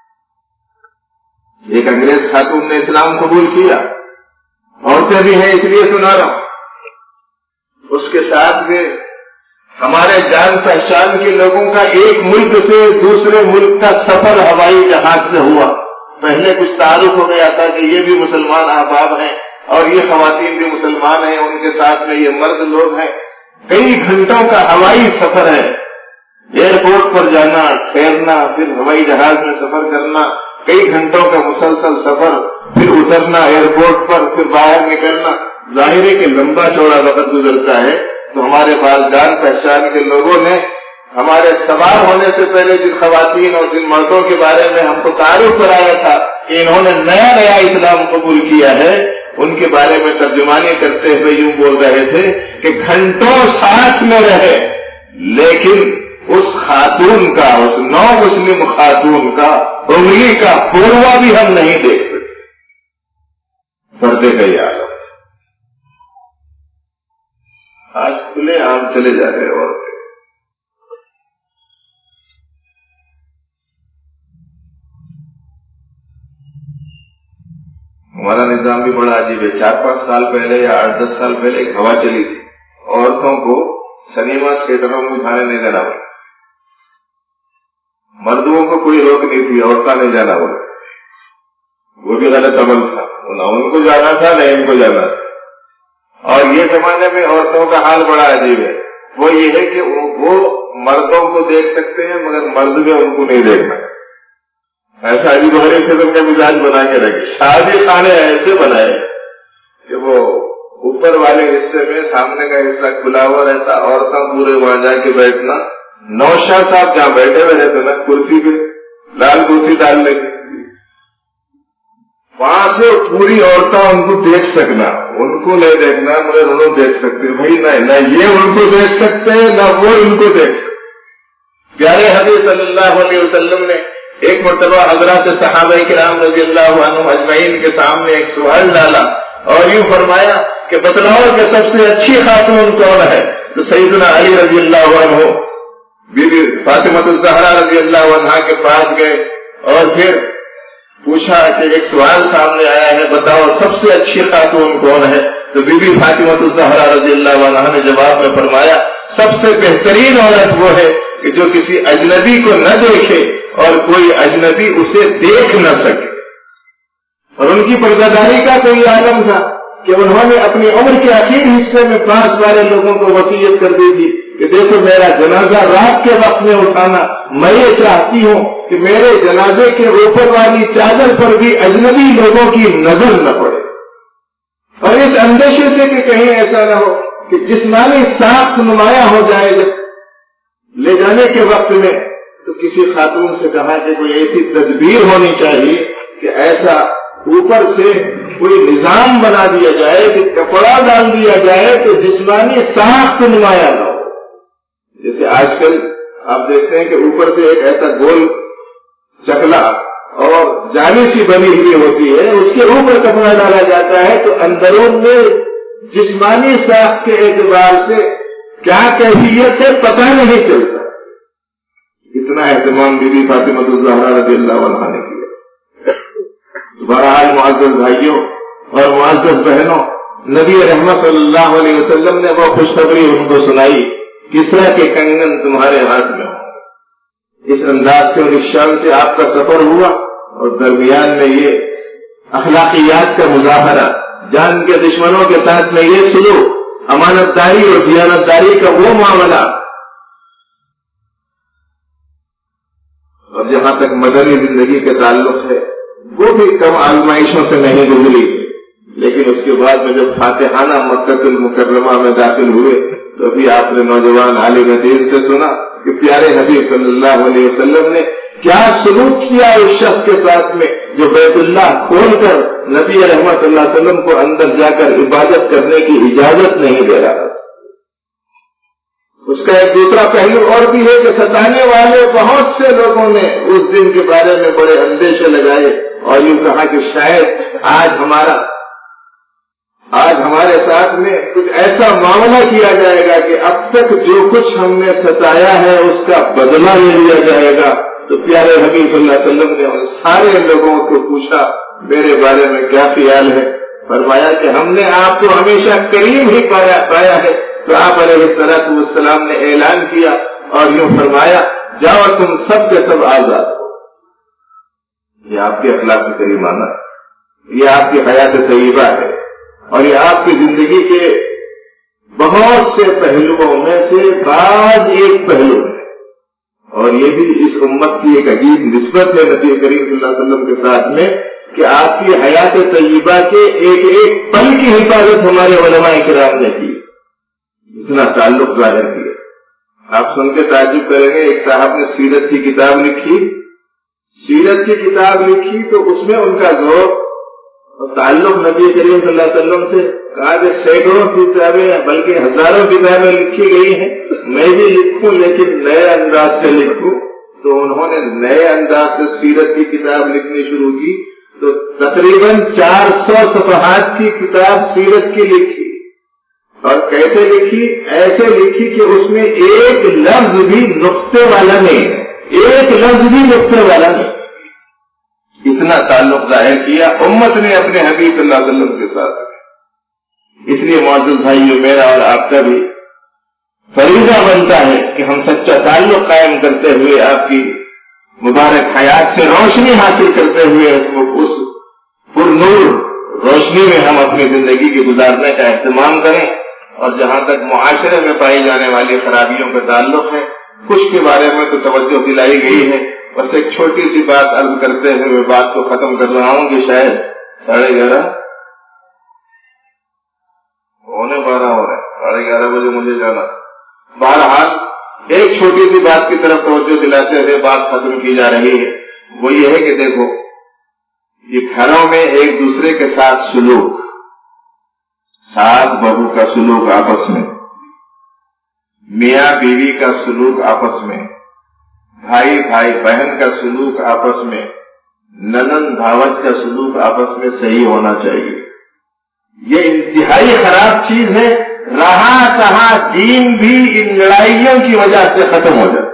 ایک انگریز خاتون نے اسلام قبول کیا، عورتیں بھی ہیں اس لیے سنا رہا ہوں. اس کے ساتھ میں ہمارے جان پہچان کے لوگوں کا ایک ملک سے دوسرے ملک کا سفر ہوائی جہاز سے ہوا. پہلے کچھ تعارف ہو گیا تھا کہ یہ بھی مسلمان احباب ہیں اور یہ خواتین بھی مسلمان ہیں، ان کے ساتھ میں یہ مرد لوگ ہیں. کئی گھنٹوں کا ہوائی سفر ہے، ایئرپورٹ پر جانا، ٹھہرنا، پھر ہوائی جہاز میں سفر کرنا، کئی گھنٹوں کا مسلسل سفر، پھر اترنا ایئرپورٹ پر، پھر باہر نکلنا. ظاہر ہے کہ لمبا چوڑا وقت گزرتا ہے. تو ہمارے پاس جان پہچان کے لوگوں نے ہمارے سوار ہونے سے پہلے جن خواتین اور جن مردوں کے بارے میں ہم کو تعارف کرایا تھا کہ انہوں نے نیا نیا اسلام قبول کیا ہے، ان کے بارے میں ترجمانی کرتے ہوئے یوں بول رہے تھے کہ گھنٹوں ساتھ میں رہے لیکن اس خاتون کا، اس نو مسلم خاتون کا انگلی کا پوروا بھی ہم نہیں دیکھ سکتے. پردے کا یہ عالم آج کھلے عام چلے جا رہے اور ہمارا نظام بھی بڑا عجیب ہے. 4-5 سال پہلے یا 8-10 سال پہلے ایک ہوا چلی تھی، عورتوں کو سنیما تھیٹروں میں جانے نہیں دینا پڑا. مردوں کو کوئی روک نہیں تھی، عورتیں نہیں جانا پڑا. وہ بھی غلط عمل تھا، نہ ان کو جانا تھا نہ ان کو جانا تھا. اور یہ زمانے میں عورتوں کا حال بڑا عجیب ہے. وہ یہ ہے کہ وہ مردوں کو دیکھ سکتے ہیں مگر مرد میں ان کو نہیں دیکھنا. ایسا عجیب و غریب قسم کا مزاج بنا کے رکھے. شادی خانے ایسے بنائے کہ وہ اوپر والے حصے میں سامنے کا حصہ کھلا ہوا رہتا، عورتیں پورے وہاں جا کے بیٹھنا. نوشاہ صاحب جہاں بیٹھے ہوئے رہتے نا کرسی پہ، لال کرسی ڈال لیں گے، وہاں سے پوری عورتیں ان کو دیکھ سکنا، ان کو نہیں دیکھنا مگر انہوں دیکھ سکتے. بھائی نہ یہ ان کو دیکھ سکتے نہ وہ ان کو دیکھ سکتے. پیارے حبیب صلی اللہ علیہ وسلم نے ایک مرتبہ حضرات صحابہ کرام رضی اللہ عنہم اجمعین کے سامنے ایک سوال ڈالا اور یوں فرمایا کہ بتلاؤ کہ سب سے اچھی خاتون کون ہے؟ تو سیدنا علی رضی اللہ عنہ بی بی فاطمہ الزہرا رضی اللہ عنہا کے پاس گئے اور پھر پوچھا کہ ایک سوال سامنے آیا ہے، بتاؤ سب سے اچھی خاتون کون ہے؟ تو بی بی فاطمہ الزہرا رضی اللہ عنہا نے جواب میں فرمایا سب سے بہترین عورت وہ ہے کہ جو کسی اجنبی کو نہ دیکھے اور کوئی اجنبی اسے دیکھ نہ سکے. اور ان کی پرداداری کا تو یہ عالم تھا کہ انہوں نے اپنی عمر کے آخری حصے میں پاس والے لوگوں کو وصیت کر دی تھی کہ دیکھو میرا جنازہ رات کے وقت میں اٹھانا، میں یہ چاہتی ہوں کہ میرے جنازے کے اوپر والی چادر پر بھی اجنبی لوگوں کی نظر نہ پڑے. اور اس اندیشے سے کہ کہیں ایسا نہ ہو کہ جسمانی ساخت نمایاں ہو جائے جب لے جانے کے وقت میں، تو کسی خاتون سے کہا کہ کوئی ایسی تدبیر ہونی چاہیے کہ ایسا اوپر سے کوئی نظام بنا دیا جائے کہ کپڑا ڈال دیا جائے تو جسمانی ساخت نمایاں نہ ہو. جیسے آج کل آپ دیکھتے ہیں کہ اوپر سے ایک ایسا گول چکلا اور جالی سی بنی ہوئی ہوتی ہے، اس کے اوپر کپڑا ڈالا جاتا ہے تو اندرون میں جسمانی ساخت کے اعتبار سے کیا کیفیت ہے پتہ نہیں چلتا. اتنا اہتمام بی بی فاطمہ الزہرا رضی اللہ عنہا نے کیا. بہرحال معزز بھائیوں اور معزز بہنوں، نبی رحمت صلی اللہ علیہ وسلم نے وہ خوشخبری ان کو سنائی کسرا کے کنگن تمہارے ہاتھ میں ہوں. اس انداز سے اور اس شان سے آپ کا سفر ہوا اور درمیان میں یہ اخلاقیات کا مظاہرہ، جان کے دشمنوں کے ساتھ میں یہ سلوک، امانت داری اور دیانت داری کا وہ معاملہ. اور جہاں تک مدنی زندگی کے تعلق ہے وہ بھی کم آزمائشوں سے نہیں گزری، لیکن اس کے بعد میں جب فاتحانہ مکہ المکرمہ میں داخل ہوئے تو ابھی آپ نے نوجوان عالم دین سے سنا کہ پیارے حبیب صلی اللہ علیہ وسلم نے کیا سلوک کیا اس شخص کے ساتھ میں جو بیت اللہ کھول کر نبی رحمت صلی اللہ علیہ وسلم کو اندر جا کر عبادت کرنے کی اجازت نہیں دے رہا. اس کا ایک دوسرا پہلو اور بھی ہے کہ ستانے والے بہت سے لوگوں نے اس دن کے بارے میں بڑے اندیشے لگائے اور یوں کہا کہ شاید آج ہمارے ساتھ میں کچھ ایسا معاملہ کیا جائے گا کہ اب تک جو کچھ ہم نے ستایا ہے اس کا بدلہ لے لیا جائے گا۔ تو پیارے حبیب صلی اللہ علیہ وسلم نے ان سارے لوگوں کو پوچھا میرے بارے میں کیا خیال ہے؟ فرمایا کہ ہم نے آپ کو ہمیشہ کریم ہی پایا ہے۔ تو آپ علیہ الصلوۃ والسلام نے اعلان کیا اور یوں فرمایا جاؤ تم سب کے سب آزاد ہو۔ یہ آپ کے اخلاق کریمانہ، یہ آپ کی حیات طیبہ ہے اور یہ آپ کی زندگی کے بہت سے پہلوؤں میں سے بعض ایک پہلو ہے، اور یہ بھی اس امت کی ایک عجیب نسبت ہے نبی کریم صلی اللہ علیہ وسلم کے ساتھ میں کہ آپ کی حیات طیبہ کے ایک ایک پل کی حفاظت ہمارے علماء کرام نے کی، اتنا تعلق ظاہر کیا۔ آپ سن کے تعجب کریں گے، ایک صاحب نے سیرت کی کتاب لکھی تو اس میں ان کا ذوق اور تعلق نبی کریم صلی اللہ علیہ وسلم سے کہا کہ سینکڑوں کتابیں بلکہ ہزاروں کتابیں لکھی گئی ہیں، میں بھی لکھوں لیکن نئے انداز سے لکھوں۔ تو انہوں نے نئے انداز سے سیرت کی کتاب لکھنی شروع کی، تو تقریباً 400 صفحات کی کتاب سیرت کی لکھی، اور کیسے لکھی؟ ایسے لکھی کہ اس میں ایک لفظ بھی نقطے والا نہیں ہے، ایک لفظ بھی نقطے والا نہیں۔ اتنا تعلق ظاہر کیا امت نے اپنے حبیب صلی اللہ علیہ وسلم کے ساتھ۔ اس لیے معزز بھائیو، میرا اور آپ کا بھی فریضہ بنتا ہے کہ ہم سچا تعلق قائم کرتے ہوئے آپ کی مبارک حیات سے روشنی حاصل کرتے ہوئے اس پر نور روشنی میں ہم اپنی زندگی کی گزارنے کا اہتمام کریں۔ اور جہاں تک معاشرے میں پائی جانے والی خرابیوں کا تعلق ہے، کچھ کے بارے میں تو توجہ دلائی گئی ہے، بس ایک چھوٹی سی بات عرض کرتے ہوئے بات کو ختم کر رہا ہوں کہ شاید 11:30 ہونے 12 ہو رہے ہیں، 11:30 بجے مجھے جانا۔ بہرحال ایک چھوٹی سی بات کی طرف توجہ دلاتے ہوئے بات ختم کی جا رہی ہے، وہ یہ ہے کہ دیکھو یہ گھروں میں ایک دوسرے کے ساتھ سلوک، ساس بہو کا سلوک آپس میں، میاں بیوی کا سلوک آپس میں، بھائی بھائی بہن کا سلوک آپس میں، ننند بھاوج کا سلوک آپس میں صحیح ہونا چاہیے۔ یہ انتہائی خراب چیز ہے، رہا کہاں دین بھی ان لڑائیوں کی وجہ سے ختم ہو جاتا۔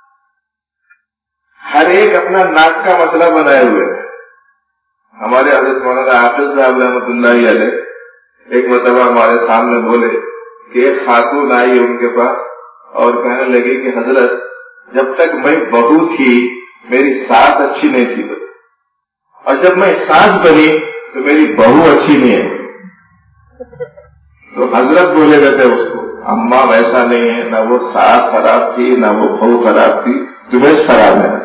ہر ایک اپنا ناک کا مسئلہ بنائے ہوئے ہے۔ ہمارے حضرت مولانا حافظ صاحب رحمۃ اللہ علیہ ایک مرتبہ ہمارے سامنے بولے کہ ایک خاتون آئی ان کے پاس اور کہنے لگی کہ حضرت جب تک میں بہو تھی میری ساس اچھی نہیں تھی، اور جب میں ساس بنی تو میری بہو اچھی نہیں ہے۔ تو حضرت بولے گئے تھے اس کو، اماں ویسا نہیں ہے، نہ وہ ساس خراب تھی نہ وہ بہو خراب تھی، تمہیں خراب ہے۔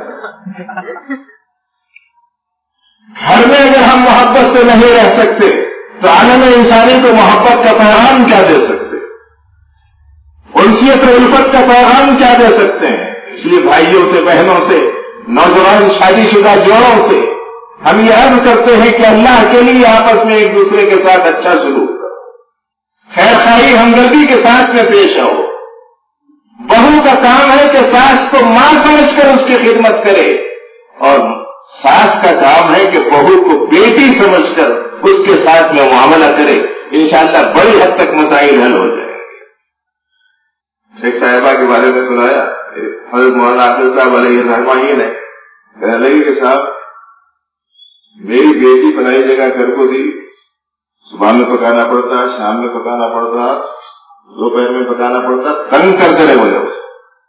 گھر میں اگر ہم محبت سے نہیں رہ سکتے تو عالم انسانی کو محبت کا پیغام کیا دے سکتے، انسیت و الفت کا پیغام کیا دے سکتے ہیں؟ اس لیے بھائیوں سے، بہنوں سے، نوجوان شادی شدہ جوڑوں سے ہم یہ عرض کرتے ہیں کہ اللہ کے لیے آپس میں ایک دوسرے کے ساتھ اچھا سلوک کرو، خیر خواہی ہمدردی کے ساتھ میں پیش آؤ۔ بہو کا کام ہے کہ ساس کو ماں سمجھ کر اس کی خدمت کرے، اور ساس کا کام ہے کہ بہو کو بیٹی سمجھ کر اس کے ساتھ میں معاملہ کرے۔ انشاءاللہ بڑی حد تک مسائل حل ہو جائیں گے۔ ایک صاحبہ کے بارے میں سنایا، حضرت مولانا حافظ صاحب علیہ الرحمہ ہی نے کہنے لگی کہ صاحب میری بیٹی فلائی جگہ گھر کو دی، صبح میں پکانا پڑتا ہے، شام میں پکانا پڑتا ہے، دوپہر میں پکانا پڑتا ہے، تنگ کرتے رہے وجہ سے۔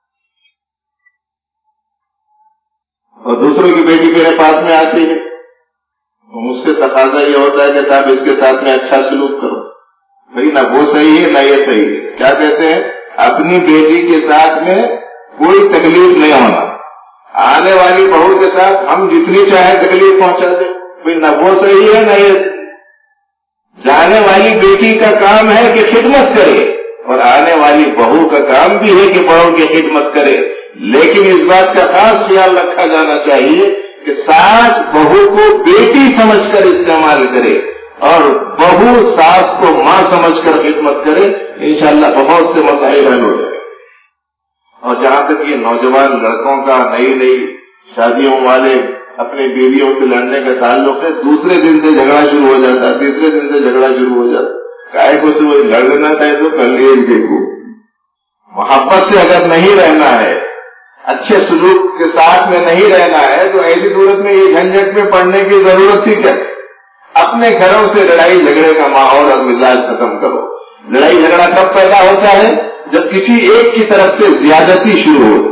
اور دوسروں کی بیٹی میرے پاس میں آتی ہے، مجھ سے تقاضا یہ ہوتا ہے کہ صاحب اس کے ساتھ میں اچھا سلوک کرو۔ بھائی نہ وہ صحیح ہے نہ یہ صحیح ہے۔ کیا کہتے ہیں؟ اپنی بیٹی کے ساتھ میں کوئی تکلیف نہیں ہونا، آنے والی بہو کے ساتھ ہم جتنی چاہے تکلیف پہنچا دیں، بھائی نہ وہ صحیح ہے نہ یہ صحیح۔ جانے والی بیٹی کا کام ہے کہ خدمت کرے، اور آنے والی بہو کا کام بھی ہے کہ بڑوں کی خدمت کرے، لیکن اس بات کا خاص خیال رکھا جانا چاہیے کہ ساس بہو کو بیٹی سمجھ کر استعمال کرے اور بہو ساس کو ماں سمجھ کر خدمت کرے، انشاءاللہ بہت سے مسائل حل ہو جائیں۔ اور جہاں تک یہ نوجوان لڑکوں کا نئی نئی شادیوں والے اپنی بیویوں سے لڑنے کا تعلق ہے، دوسرے دن سے جھگڑا شروع ہو جاتا ہے، تیسرے دن سے جھگڑا شروع ہو جاتا ہے۔ کائے کو سے وہ لڑنا چاہے تو کر لیے دیکھو۔ محبت سے اگر نہیں رہنا ہے، اچھے سلوک کے ساتھ میں نہیں رہنا ہے، تو ایسی صورت میں یہ جھنجٹ میں پڑنے کی ضرورت تھی کیا؟ اپنے گھروں سے لڑائی جھگڑے کا ماحول اور مزاج ختم کرو۔ لڑائی جھگڑا کب پیدا ہوتا ہے؟ جب کسی ایک کی طرف سے زیادتی شروع ہو۔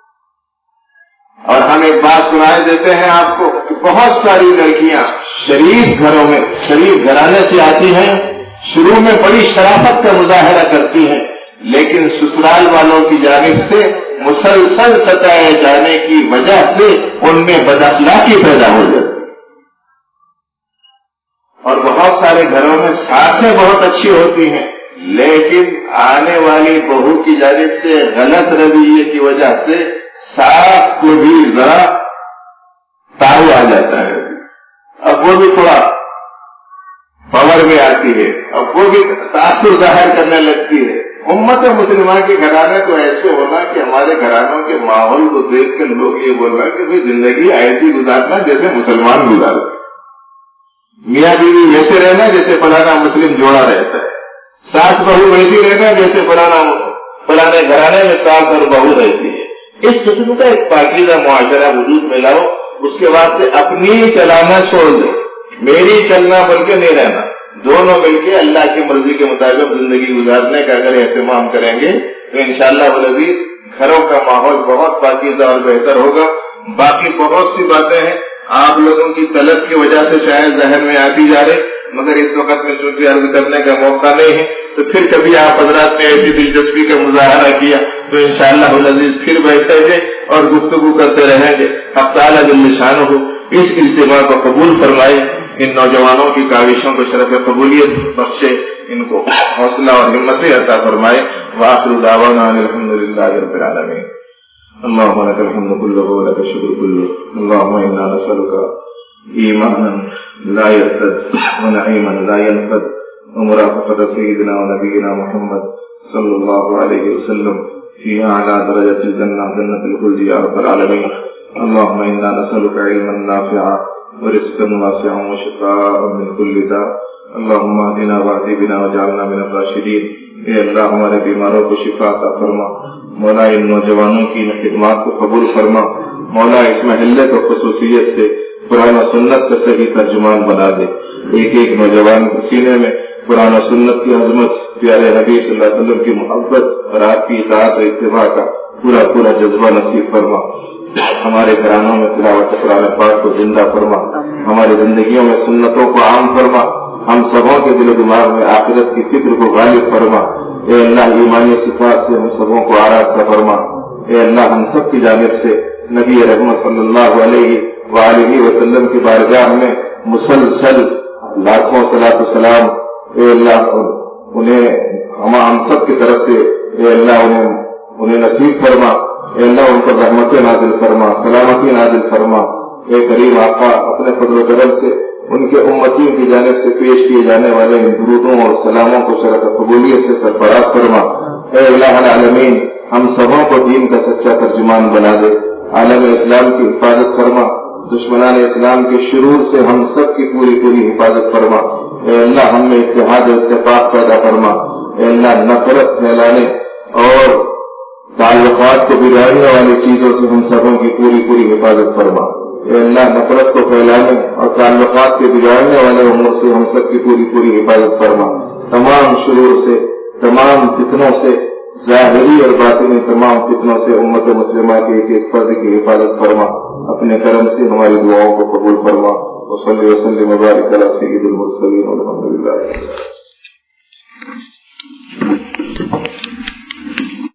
اور ہم ایک بات سنائے دیتے ہیں آپ کو کہ بہت ساری لڑکیاں شریف گھروں میں، شریف گھرانے سے آتی ہیں، شروع میں بڑی شرافت کا مظاہرہ کرتی ہیں، لیکن سسرال والوں کی جانب سے مسلسل ستائے جانے کی وجہ سے ان میں بداخلاقی پیدا ہو جاتی ہے۔ اور بہت سارے گھروں میں ساسیں بہت اچھی ہوتی ہیں، لیکن آنے والی بہو کی جانب سے غلط رویے کی وجہ سے ساس کو بھی ذرا تاؤ آ جاتا ہے، اب وہ بھی تھوڑا پاور میں آتی ہے، اب وہ بھی تاثر ظاہر کرنے لگتی ہے۔ امت مسلمہ کے گھرانے تو ایسے ہونا کہ ہمارے گھرانوں کے ماحول کو دیکھ کر لوگ یہ بول رہے ہیں کہ بھائی زندگی ایسی گزارنا جیسے مسلمان گزارتے، میاں بیوی ویسے رہنا جیسے فلانا مسلم جوڑا رہتا ہے، ساس بہو ویسی رہنا جیسے فلانے گھرانے میں ساس اور بہو رہتی ہے۔ اس قسم کا ایک پاکیزہ معاشرہ وجود میں لاؤ، اس کے بعد سے اپنی چلانا چھوڑ دو، میری چلنا بن کے نہیں رہنا، دونوں مل کے اللہ کی مرضی کے مطابق زندگی گزارنے کا اگر اہتمام کریں گے تو انشاءاللہ والعزیز گھروں کا ماحول بہت پاکیزہ اور بہتر ہوگا۔ باقی بہت سی باتیں ہیں آپ لوگوں کی طلب کی وجہ سے شاید ذہن میں آتی جا رہے، مگر اس وقت میں چونکہ عرض کرنے کا موقع نہیں ہے، تو پھر کبھی آپ حضرات نے ایسی دلچسپی کا مظاہرہ کیا تو انشاءاللہ العزیز پھر بیٹھیں گے اور گفتگو کرتے رہیں گے۔ اب تعالیٰ جل شانہ اس اجتماع کو قبول فرمائے، ان نوجوانوں کی کاوشوں کو شرف قبولیت بخشے، ان کو حوصلہ اور ہمت عطا فرمائے۔ وآخر دعوانا الحمدللہ رب العالمین۔ اللهم لك الحمد كله ولك الشكر كله، اللهم إنا نسألك إيمانا لا يرتد ونعيما لا ينفد ومرافقة سيدنا ونبينا محمد صلى الله عليه وسلم في أعلى درجة الجنة جنة الخلد يا رب العالمين۔ اللهم إنا نسألك علما نافعا ورزقا واسعا وشفاء من كل داء، اللهم اهدنا واهد بنا واجعلنا من الراشدين۔ اے اللہ ہمارے بیماروں کو شفا عطا فرما، مولا ان نوجوانوں کی خدمات کو قبول فرما، مولا اس محلے کو خصوصیت سے قرآن و سنت کا صحیح ترجمان بنا دے، ایک ایک نوجوان کے سینے میں قرآن و سنت کی عظمت، پیارے حبیب صلی اللہ علیہ وسلم کی محبت اور آپ کی اطاعت و اتباع کا پورا پورا جذبہ نصیب فرما، ہمارے گھرانوں میں تلاوت قرآن پاک کو زندہ فرما، ہماری زندگیوں میں سنتوں کو عام فرما، ہم سبوں کے دل و دماغ میں آخرت کی فکر کو غالب فرما، اے اللہ ایمانی صفات سے ہم سبوں کو آراستہ فرما، اے اللہ ہم سب کی جانب سے نبی رحمت صلی اللہ علیہ وآلہ وسلم کی بارگاہ میں مسلسل لاکھوں صلاۃ و سلام اے اللہ انہیں ہم سب کی طرف سے اے اللہ انہیں نصیب فرما، اے اللہ ان پر رحمت نازل فرما، سلامتی نازل فرما، اے کریم آقا اپنے فضل و کرم سے ان کے امتیوں کی جانب سے پیش کیے جانے والے درودوں اور سلاموں کو شرف قبولیت سے سرفراز فرما، اے الہ العالمین ہم سبوں کو دین کا سچا ترجمان بنا دے، عالم اسلام کی حفاظت فرما، دشمنان اسلام کے شرور سے ہم سب کی پوری پوری حفاظت فرما، اے اللہ ہم میں اتحاد و اتفاق پیدا فرما، اے اللہ نفرت پھیلانے اور تعلقات کو بگاڑنے والی چیزوں سے ہم سبوں کی پوری پوری حفاظت فرما، اے اللہ نفرت کو پھیلانے اور تعلقات کے بگاڑنے والے امور سے ہم سب کی پوری پوری حفاظت فرما، تمام شرور سے، تمام فتنوں سے، ظاہری اور باطنی تمام فتنوں سے امت مسلمہ کے ایک ایک فرد کی حفاظت فرما، اپنے کرم سے ہماری دعاؤں کو قبول فرما، وصلی وسلم وبارک علی سید المرسلین والحمدللہ۔